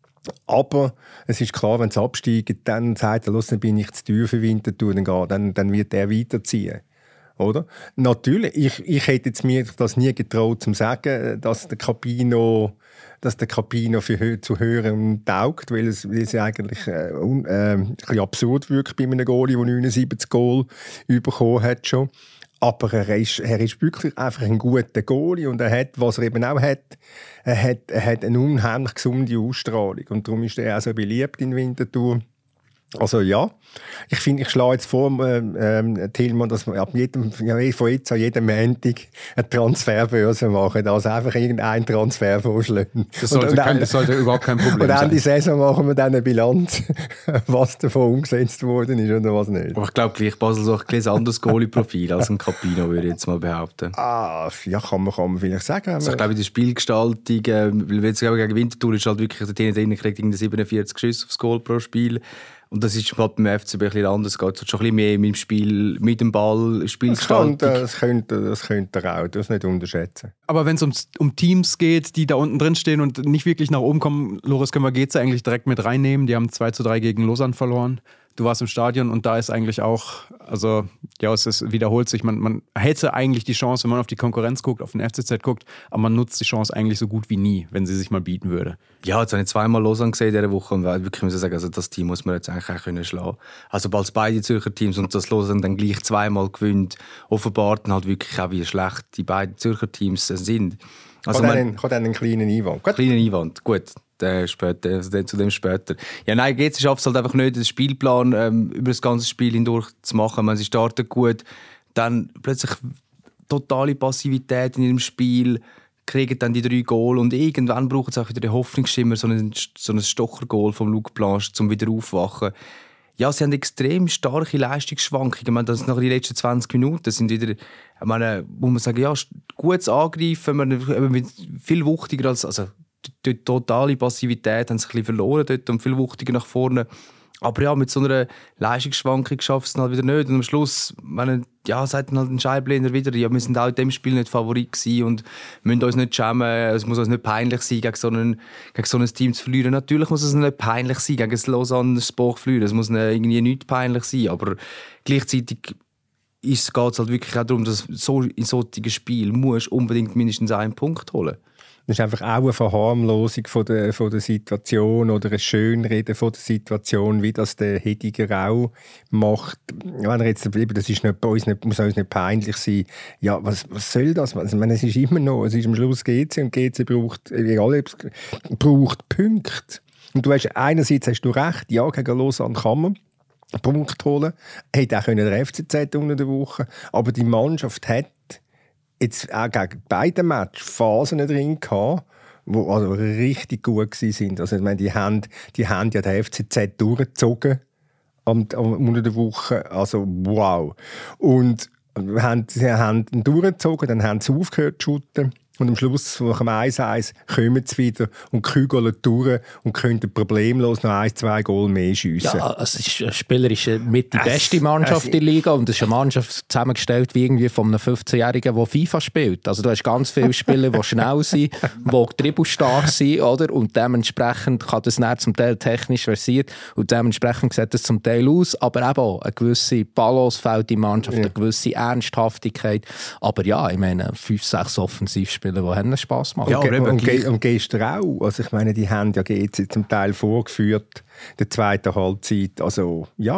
Aber es ist klar, wenn es absteigt, dann sagt er, dann bin ich zu teuer für Winterthur, dann, dann, dann wird er weiterziehen. Oder? Natürlich, ich, ich hätte jetzt mir das nie getraut, zu sagen, dass der Cappino, dass der Cappino für zu hören taugt, weil es, weil es eigentlich äh, un, äh, ein bisschen absurd wirkt bei einem Goalie, der neunundsiebzig Goal bekommen hat schon. Aber er ist, er ist wirklich einfach ein guter Goalie und er hat, was er eben auch hat, er hat, er hat eine unheimlich gesunde Ausstrahlung und darum ist er auch so beliebt in Winterthur. Also ja, ich finde, ich schlage jetzt vor, ähm, Tillmann, dass wir ab jedem, ja, von jetzt an jedem Montag eine Transferbörse machen, also einfach irgendeinen Transfer vorschlagen. Das sollte, und, und kein, das sollte überhaupt kein Problem und sein. Und Ende Saison machen wir dann eine Bilanz, was davon umgesetzt worden ist oder was nicht. Aber ich glaube, gleich Basel so ein bisschen anderes Goalie-Profil als ein Cappino, würde ich jetzt mal behaupten. Ah, ja, kann man, kann man vielleicht sagen. Also ich glaube, in der Spielgestaltung, äh, weil jetzt gegen Winterthur ist halt wirklich, der T N T kriegt siebenundvierzig Schüsse aufs Goal pro Spiel. Und das ist halt beim F C B ein bisschen anders. Es geht schon ein bisschen mehr mit dem Spiel, mit dem Ball, Spielgestaltung. Das könnte, das könnte er auch, das nicht unterschätzen. Aber wenn es um, um Teams geht, die da unten drin stehen und nicht wirklich nach oben kommen, Loris, können wir Geza eigentlich direkt mit reinnehmen. Die haben zwei zu drei gegen Lausanne verloren. Du warst im Stadion und da ist eigentlich auch, also ja, es ist, wiederholt sich, man, man hätte eigentlich die Chance, wenn man auf die Konkurrenz guckt, auf den F C Z guckt, aber man nutzt die Chance eigentlich so gut wie nie, wenn sie sich mal bieten würde. Ja, jetzt habe ich zweimal Lausanne gesehen in dieser Woche und wirklich muss ich sagen, also das Team muss man jetzt eigentlich auch können schlagen. Also bald beide Zürcher Teams und das Lausanne dann gleich zweimal gewinnt, offenbart halt wirklich auch, wie schlecht die beiden Zürcher Teams sind. Also ich habe dann einen kleinen Einwand. Gut. Kleinen Einwand, gut. Äh, später, also zu dem später. Ja, nein, jetzt schafft es halt einfach nicht, den Spielplan ähm, über das ganze Spiel hindurch zu machen. Wenn sie starten gut, dann plötzlich totale Passivität in ihrem Spiel, kriegen dann die drei Goal und irgendwann brauchen sie auch wieder den Hoffnungsschimmer, so ein, so ein Stocher-Goal vom Luc Blanche, um wieder aufwachen. Ja, sie haben extrem starke Leistungsschwankungen. Ich meine, das nach den letzten zwanzig Minuten sind wieder, ich meine, muss man sagen, ja, gutes Angreifen, man, viel wuchtiger als, also die totale Passivität haben sie ein bisschen verloren dort und viel wuchtiger nach vorne. Aber ja, mit so einer Leistungsschwankung schafft es halt wieder nicht. Und am Schluss, wenn, ja, sagt dann halt ein Scheibenlehner wieder, ja, wir sind auch in diesem Spiel nicht Favorit gewesen und müssen uns nicht schämen. Es muss uns nicht peinlich sein, gegen so, einen, gegen so ein Team zu verlieren. Natürlich muss es nicht peinlich sein, gegen das Lausanne Sport zu verlieren. Es muss irgendwie nicht peinlich sein. Aber gleichzeitig geht es halt wirklich auch darum, dass so, in solchen Spielen musst unbedingt mindestens einen Punkt holen. Das ist einfach auch eine Verharmlosung von der, von der Situation oder ein Schönreden von der Situation, wie das der Hediger auch macht. Wenn er jetzt, das ist nicht, bei uns nicht, muss uns nicht peinlich sein. Ja, was, was soll das? Ich meine, es ist immer noch, es ist am Schluss G C und G C braucht, egal, braucht Punkte. Und du hast, einerseits hast du recht, ja, gegen Lausanne kann man einen Punkt holen. Hätte auch der F C Z unter der Woche. Aber die Mannschaft hat jetzt auch gegen beide Matches Phasen drin gehabt, die also richtig gut waren. Also, ich meine, die haben, die haben ja den F C Z durchgezogen am, am, unter der Woche. Also, wow. Und wir haben, sie haben ihn durchgezogen, dann haben sie aufgehört zu shooten. Und am Schluss, nach dem eins eins, kommen sie wieder und kügeln durch und können problemlos noch ein, zwei Goal mehr schiessen. Ja, es ist spielerisch mit die beste Mannschaft in der Liga und es ist eine Mannschaft zusammengestellt wie irgendwie von einem fünfzehnjährigen, der FIFA spielt. Also du hast ganz viele Spieler, die schnell sind, die dribbelstark sind, oder? Und dementsprechend kann das dann zum Teil technisch versiert und dementsprechend sieht das zum Teil aus, aber eben auch eine gewisse Balance fehlt in der Mannschaft, ja. Eine gewisse Ernsthaftigkeit. Aber ja, ich meine, fünf, sechs Offensivspieler, die haben Spass machen. Ja, und, ge- und, ge- und gestern auch. Also ich meine, die haben ja G C zum Teil vorgeführt, der zweiten Halbzeit. Also ja,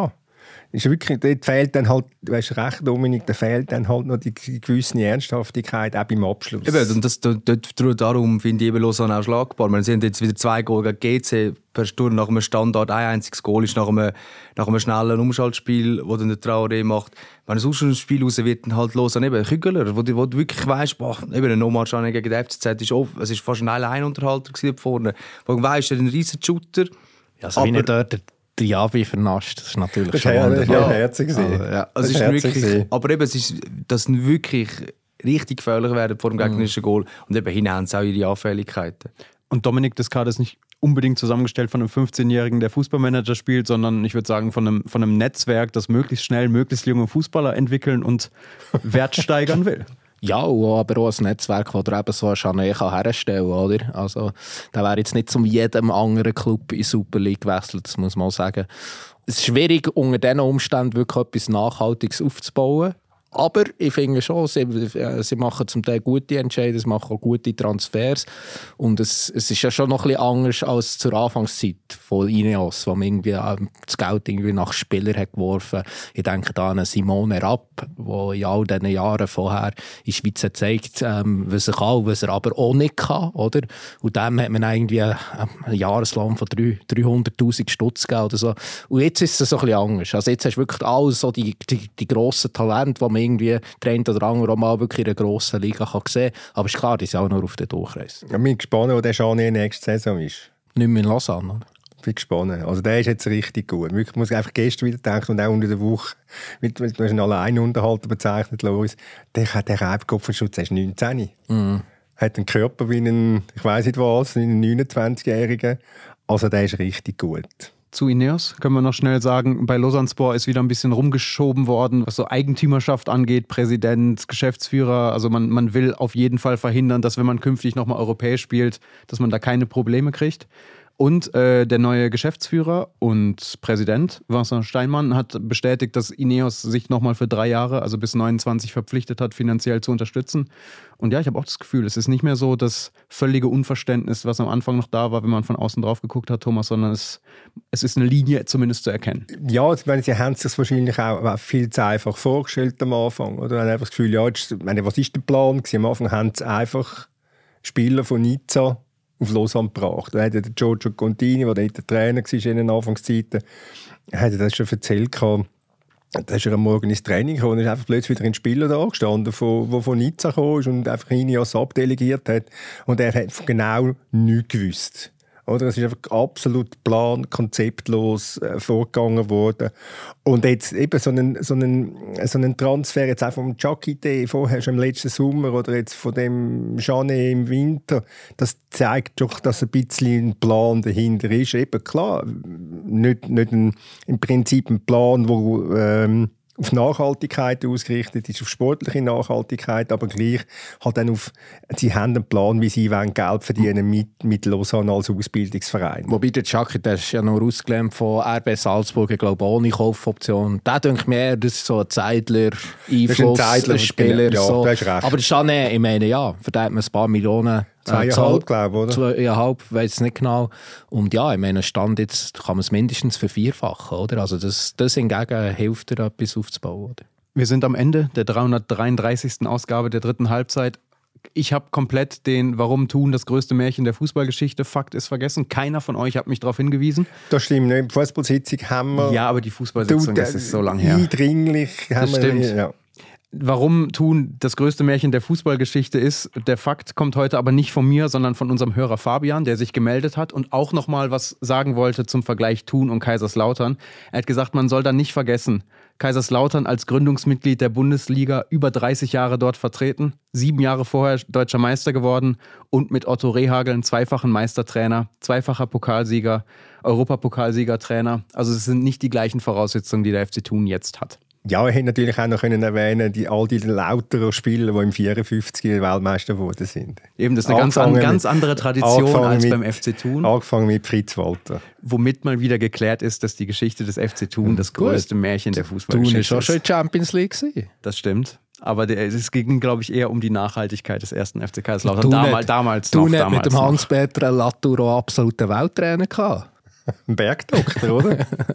ist wirklich, dort fehlt dann halt, du hast recht, Dominik, da fehlt dann halt noch die gewisse Ernsthaftigkeit auch beim Abschluss. Eben, und das, dort, darum finde ich eben Lausanne auch schlagbar. Wir sehen jetzt wieder zwei Goal gegen G C per Stunde nach einem Standard. Ein einziges Goal ist nach einem, nach einem schnellen Umschaltspiel, das dann der Traoré macht. Wenn es aus einem Spiel raus wird, dann halt Lausanne eben Kügeler, wo du, wo du wirklich weißt, boah, eben ein Nomad gegen den F C Z ist oft, es ist fast ein Alleinunterhalter gewesen vorne. Wo du weißt, er ist ein riesen Shooter. Ja, so wie nicht dort der Javi vernascht, das ist natürlich das schon ja, wunderbar. Das war herzig. Also, ja, also ist wirklich, aber eben, es ist, dass sie wirklich richtig gefährlich werden vor dem gegnerischen Goal und eben hinein auch ihre Anfälligkeiten. Und Dominik, das Kader ist nicht unbedingt zusammengestellt von einem fünfzehnjährigen, der Fußballmanager spielt, sondern ich würde sagen von einem, von einem Netzwerk, das möglichst schnell möglichst junge Fußballer entwickeln und Wert steigern will. Ja, aber auch ein Netzwerk, das eben so eine Chanel herstellen kann, oder? Also, der wäre jetzt nicht zu jedem anderen Club in die Super League gewechselt, das muss man auch sagen. Es ist schwierig, unter diesen Umständen wirklich etwas Nachhaltiges aufzubauen. Aber ich finde schon, sie, sie machen zum Teil gute Entscheidungen, sie machen auch gute Transfers. Und es, es ist ja schon noch ein bisschen anders als zur Anfangszeit von Ineos, wo man irgendwie das Geld irgendwie nach Spielern hat geworfen. Ich denke da an Simone Rapp, der in all diesen Jahren vorher in der Schweiz zeigt, ähm, was er kann, was er aber auch nicht kann. Oder? Und dem hat man irgendwie einen Jahreslohn von dreihunderttausend Stutz gegeben oder so. Und jetzt ist es so ein bisschen anders. Also jetzt hast du wirklich all so die, die, die grossen Talente, die man irgendwie der eine oder andere auch mal wirklich in einer grossen Liga kann sehen kann. Aber ist klar, die sind auch nur auf den Durchreise. Ich bin gespannt, wo der Scharnier nächste Saison ist. Nicht mehr in Lausanne, oder? Ich bin gespannt. Also der ist jetzt richtig gut. Ich muss einfach gestern wieder denken und auch unter der Woche, mit, mit, du hast einen Alleinunterhalter bezeichnet, Loris, der, der Reibkopfenschutz ist neunzehn. Mhm. Hat einen Körper wie ein, ich weiss nicht was, wie ein neunundzwanzigjähriger. Also der ist richtig gut. Zu Ineos können wir noch schnell sagen, bei Lausanne-Sport ist wieder ein bisschen rumgeschoben worden, was so Eigentümerschaft angeht, Präsident, Geschäftsführer. Also man, man will auf jeden Fall verhindern, dass wenn man künftig nochmal europäisch spielt, dass man da keine Probleme kriegt. Und äh, der neue Geschäftsführer und Präsident, Vincent Steinmann, hat bestätigt, dass Ineos sich nochmal für drei Jahre, also bis neunundzwanzig, verpflichtet hat, finanziell zu unterstützen. Und ja, ich habe auch das Gefühl, es ist nicht mehr so das völlige Unverständnis, was am Anfang noch da war, wenn man von außen drauf geguckt hat, Thomas, sondern es, es ist eine Linie zumindest zu erkennen. Ja, ich meine, sie haben sich das wahrscheinlich auch viel zu einfach vorgestellt am Anfang. Oder? Sie haben einfach das Gefühl, ja, jetzt, ich meine, was ist der Plan? Am Anfang haben sie einfach Spieler von Nizza auf Lausanne gebracht. Da hat der Giorgio Contini, der der Trainer war in den Anfangszeiten, hat er das schon erzählt. Da ist er am Morgen ins Training gekommen und ist einfach plötzlich wieder ein Spieler da gestanden, der von, von Nizza kam und einfach Ineos abdelegiert hat. Und er hat genau nichts gewusst. Oder? Es ist einfach absolut plan-, konzeptlos äh, vorgegangen worden. Und jetzt eben so einen, so einen, so einen Transfer jetzt auch vom Chakite vorher schon im letzten Sommer oder jetzt von dem Janet im Winter, das zeigt doch, dass ein bisschen ein Plan dahinter ist. Eben klar, nicht, nicht ein, im Prinzip ein Plan, wo ähm, auf Nachhaltigkeit ausgerichtet ist, auf sportliche Nachhaltigkeit, aber gleich halt dann auf, sie haben einen Plan, wie sie wollen Geld verdienen mit, mit Lausanne als Ausbildungsverein. Wobei der Chucky, der ist ja noch ausgelernt von R B Salzburg, ich glaube ohne Kaufoption. Der denkt mir, das ist so ein Zeidler-Einfluss-Spieler. Ja, so. du hast recht. Aber das ist auch nicht, ich meine, ja, verdient man ein paar Millionen. Zweieinhalb, glaube ich, oder? Zweieinhalb, ich weiß es nicht genau. Und ja, ich meine, Stand jetzt kann man es mindestens vervierfachen, oder? Also das, das hingegen hilft dir, etwas aufzubauen, oder? Wir sind am Ende der dreihundertdreiunddreißigsten Ausgabe der dritten Halbzeit. Ich habe komplett den Warum tun, das größte Märchen der Fußballgeschichte. Fakt ist vergessen. Keiner von euch hat mich darauf hingewiesen. Das stimmt. In der Fußballsitzung haben wir... Ja, aber die Fußballsitzung, du, das ist so lange her. Eindringlich haben das stimmt. wir... Ja. Warum tun das größte Märchen der Fußballgeschichte ist, der Fakt kommt heute aber nicht von mir, sondern von unserem Hörer Fabian, der sich gemeldet hat und auch nochmal was sagen wollte zum Vergleich Thun und Kaiserslautern. Er hat gesagt, man soll da nicht vergessen, Kaiserslautern als Gründungsmitglied der Bundesliga über dreißig Jahre dort vertreten, sieben Jahre vorher deutscher Meister geworden und mit Otto Rehhagel einen zweifachen Meistertrainer, zweifacher Pokalsieger, Europapokalsiegertrainer. Also es sind nicht die gleichen Voraussetzungen, die der F C Thun jetzt hat. Ja, ich hätte natürlich auch noch können erwähnen, die, all die Lauterer Spieler, die im vierundfünfziger Weltmeister geworden sind. Eben, das ist eine ganz, an, ganz andere Tradition als mit, beim F C Thun. Angefangen mit Fritz Walter. Womit mal wieder geklärt ist, dass die Geschichte des F C Thun das größte Gut. Märchen der Fußballgeschichte ist. Thun ist auch schon Champions League gewesen. Das stimmt. Aber der, es ging, glaube ich, eher um die Nachhaltigkeit des ersten F C Kaiserslautern. Damals, damals noch. Du noch, mit dem Hans-Peter Latour auch absoluten Welttrainer gehabt. Ein Bergdoktor, oder?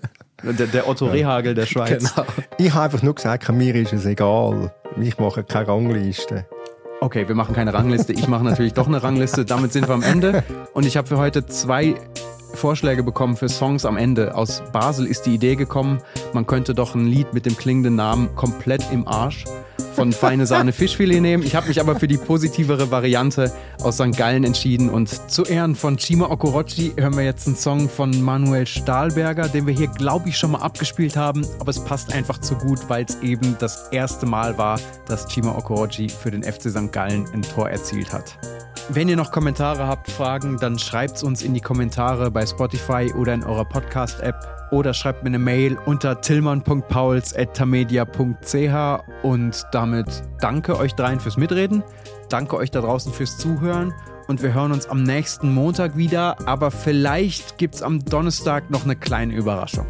Der, der Otto Rehagel der Schweiz. Genau. Ich habe einfach nur gesagt, mir ist es egal. Ich mache keine Rangliste. Okay, wir machen keine Rangliste. Ich mache natürlich doch eine Rangliste. Damit sind wir am Ende. Und ich habe für heute zwei Vorschläge bekommen für Songs am Ende. Aus Basel ist die Idee gekommen, man könnte doch ein Lied mit dem klingenden Namen Komplett im Arsch von Feine Sahne Fischfilet nehmen. Ich habe mich aber für die positivere Variante aus Sankt Gallen entschieden. Und zu Ehren von Cima Okorochi hören wir jetzt einen Song von Manuel Stahlberger, den wir hier, glaube ich, schon mal abgespielt haben. Aber es passt einfach zu gut, weil es eben das erste Mal war, dass Cima Okorochi für den F C Sankt Gallen ein Tor erzielt hat. Wenn ihr noch Kommentare habt, Fragen, dann schreibt es uns in die Kommentare bei Spotify oder in eurer Podcast-App oder schreibt mir eine Mail unter tillmann punkt pauls at tamedia punkt c h und damit danke euch dreien fürs Mitreden, danke euch da draußen fürs Zuhören und wir hören uns am nächsten Montag wieder, aber vielleicht gibt es am Donnerstag noch eine kleine Überraschung.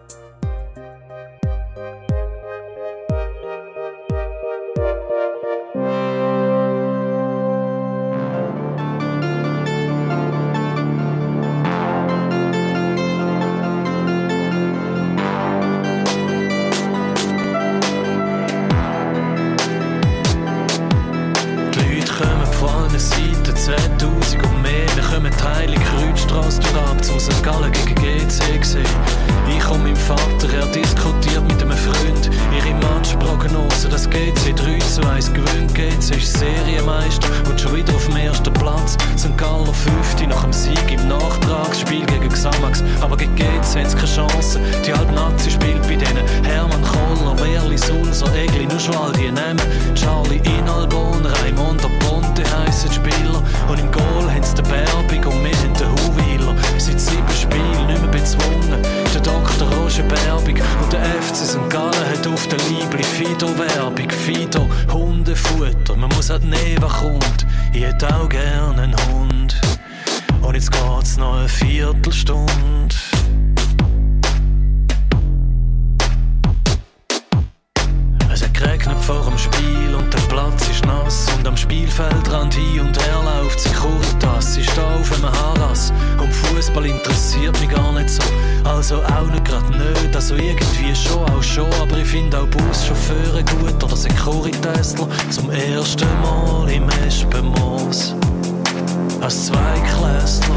zweitausend und mehr, wir kommen die Heilige Kreuzstrasse durch ab zum Sankt Gallen gegen G C gesehen. Ich und mein Vater, er diskutiert mit einem Freund ihre Matchprognose, dass G C drei zu eins gewinnt. G C ist Serienmeister und schon wieder auf dem ersten Platz. Sankt Gallen fünfte nach dem Sieg im Nachtragsspiel gegen Xamax, aber gegen G C hat es keine Chance. Die halbe Nazi spielt bei denen Hermann Koller, Werli, Sulzer, Egli, Nuschwaldi, Nehmen, Charlie, Inalbon, Raimond, Ponte heissen Spieler. Und im Goal haben sie den Berbig und wir haben den Huwiler. Seit sieben Spielen nicht mehr bezwungen. Der Doktor Roger Berbig und der F C Sankt Gallen hat auf der Liebli Fido-Werbung. Fido, Hundefutter, man muss halt nehmen, was kommt. Ich hätte auch gerne einen Hund. Und jetzt geht's noch eine Viertelstunde. Es hat geregnet vor dem Spiel und der Platz ist nass. Und am Spielfeldrand hin und her läuft Securitas. Ich stehe auf einem Harras und Fußball interessiert mich gar nicht so. Also auch nicht grad nicht, also irgendwie schon, auch schon. Aber ich finde auch Buschauffeure gut oder Securitasler. Zum ersten Mal im Espenmoos als Zweiklässler.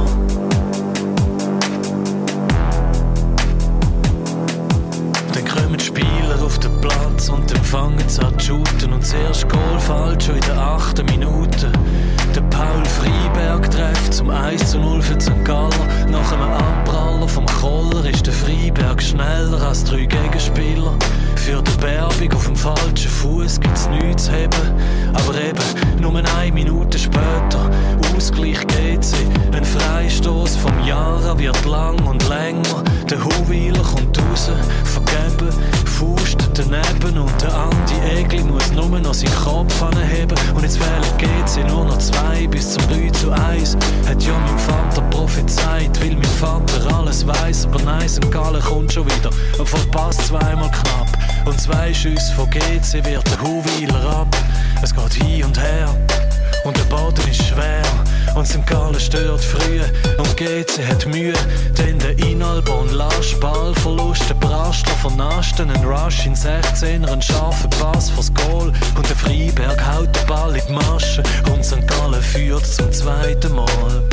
Dann kommen die Spieler auf den Platz und dann fangen sie an zu shooten. Und zuerst Goal fällt schon in der achten Minute. Der Paul Freiberg trifft zum eins zu null für Sankt Gallen. Nach einem Abpraller vom Koller ist der Freiberg schneller als drei Gegenspieler. Für den Berbig auf dem falschen Fuß gibt's nichts zu heben. Aber eben, nur eine Minute später, Ausgleich G C. Ein Freistoß vom Jara wird lang und länger. Der Huwiler kommt raus, vergeben, Faust daneben. Und der Andi Egli muss nur noch seinen Kopf anheben. Und jetzt wählen G C nur noch zwei bis zum drei zu eins. Hat ja mein Vater prophezeit, weil mein Vater alles weiss. Aber nein, Sankt Gallen kommt schon wieder und verpasst zweimal knapp. Und zwei Schüsse von G C wird der Huwiler ab. Es geht hin und her und der Boden ist schwer. Und Sankt Gallen stört früh und G C hat Mühe. Denn der Inalbon lasst Ballverlust, der Brastler vernascht einen Rush in sechzehner, einen scharfen Pass vors Goal. Und der Freiberg haut den Ball in die Masche und Sankt Gallen führt zum zweiten Mal.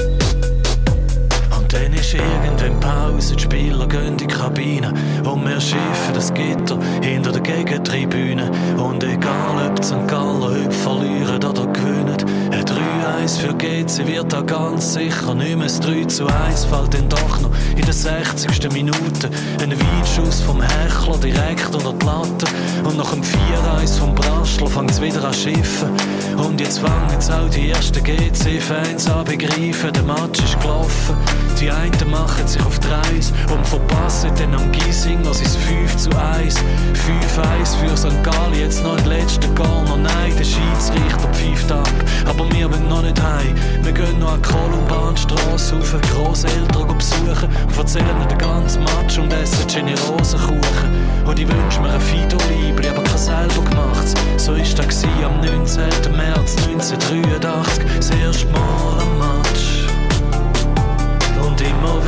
Dann ist irgendwann Pause, die Spieler gehen in die Kabine und wir schiffen das Gitter hinter der Gegentribüne. Und egal ob Sankt Gallen heute verlieren oder gewinnen, ein drei eins für G C wird da ganz sicher nicht mehr. Das drei zu eins fällt dann doch noch in der sechzigsten Minute. Ein Weitschuss vom Hechler direkt unter die Latte. Und nach dem vier eins vom Brastler fängt es wieder an schiffen. Und jetzt fangen jetzt auch die ersten G C-Fans an begreifen, der Match ist gelaufen. Die einen machen sich auf die Reise und verpassen dann am Giesinger sein fünf zu eins. fünf eins für Sankt Gallen, jetzt noch den letzten Corner. Nein, der Schiedsrichter pfeift ab, aber wir wollen noch nicht heim. Wir gehen noch an die Kolumbanstrasse auf, Grosseltern besuchen und erzählen ihnen den ganzen Match und essen Generosenkuchen. Und ich wünsche mir ein Fido-Liebli, aber kein selber gemacht. So war das am neunzehnten März neunzehnhundertdreiundachtzig, das erste Mal am Match. Und immer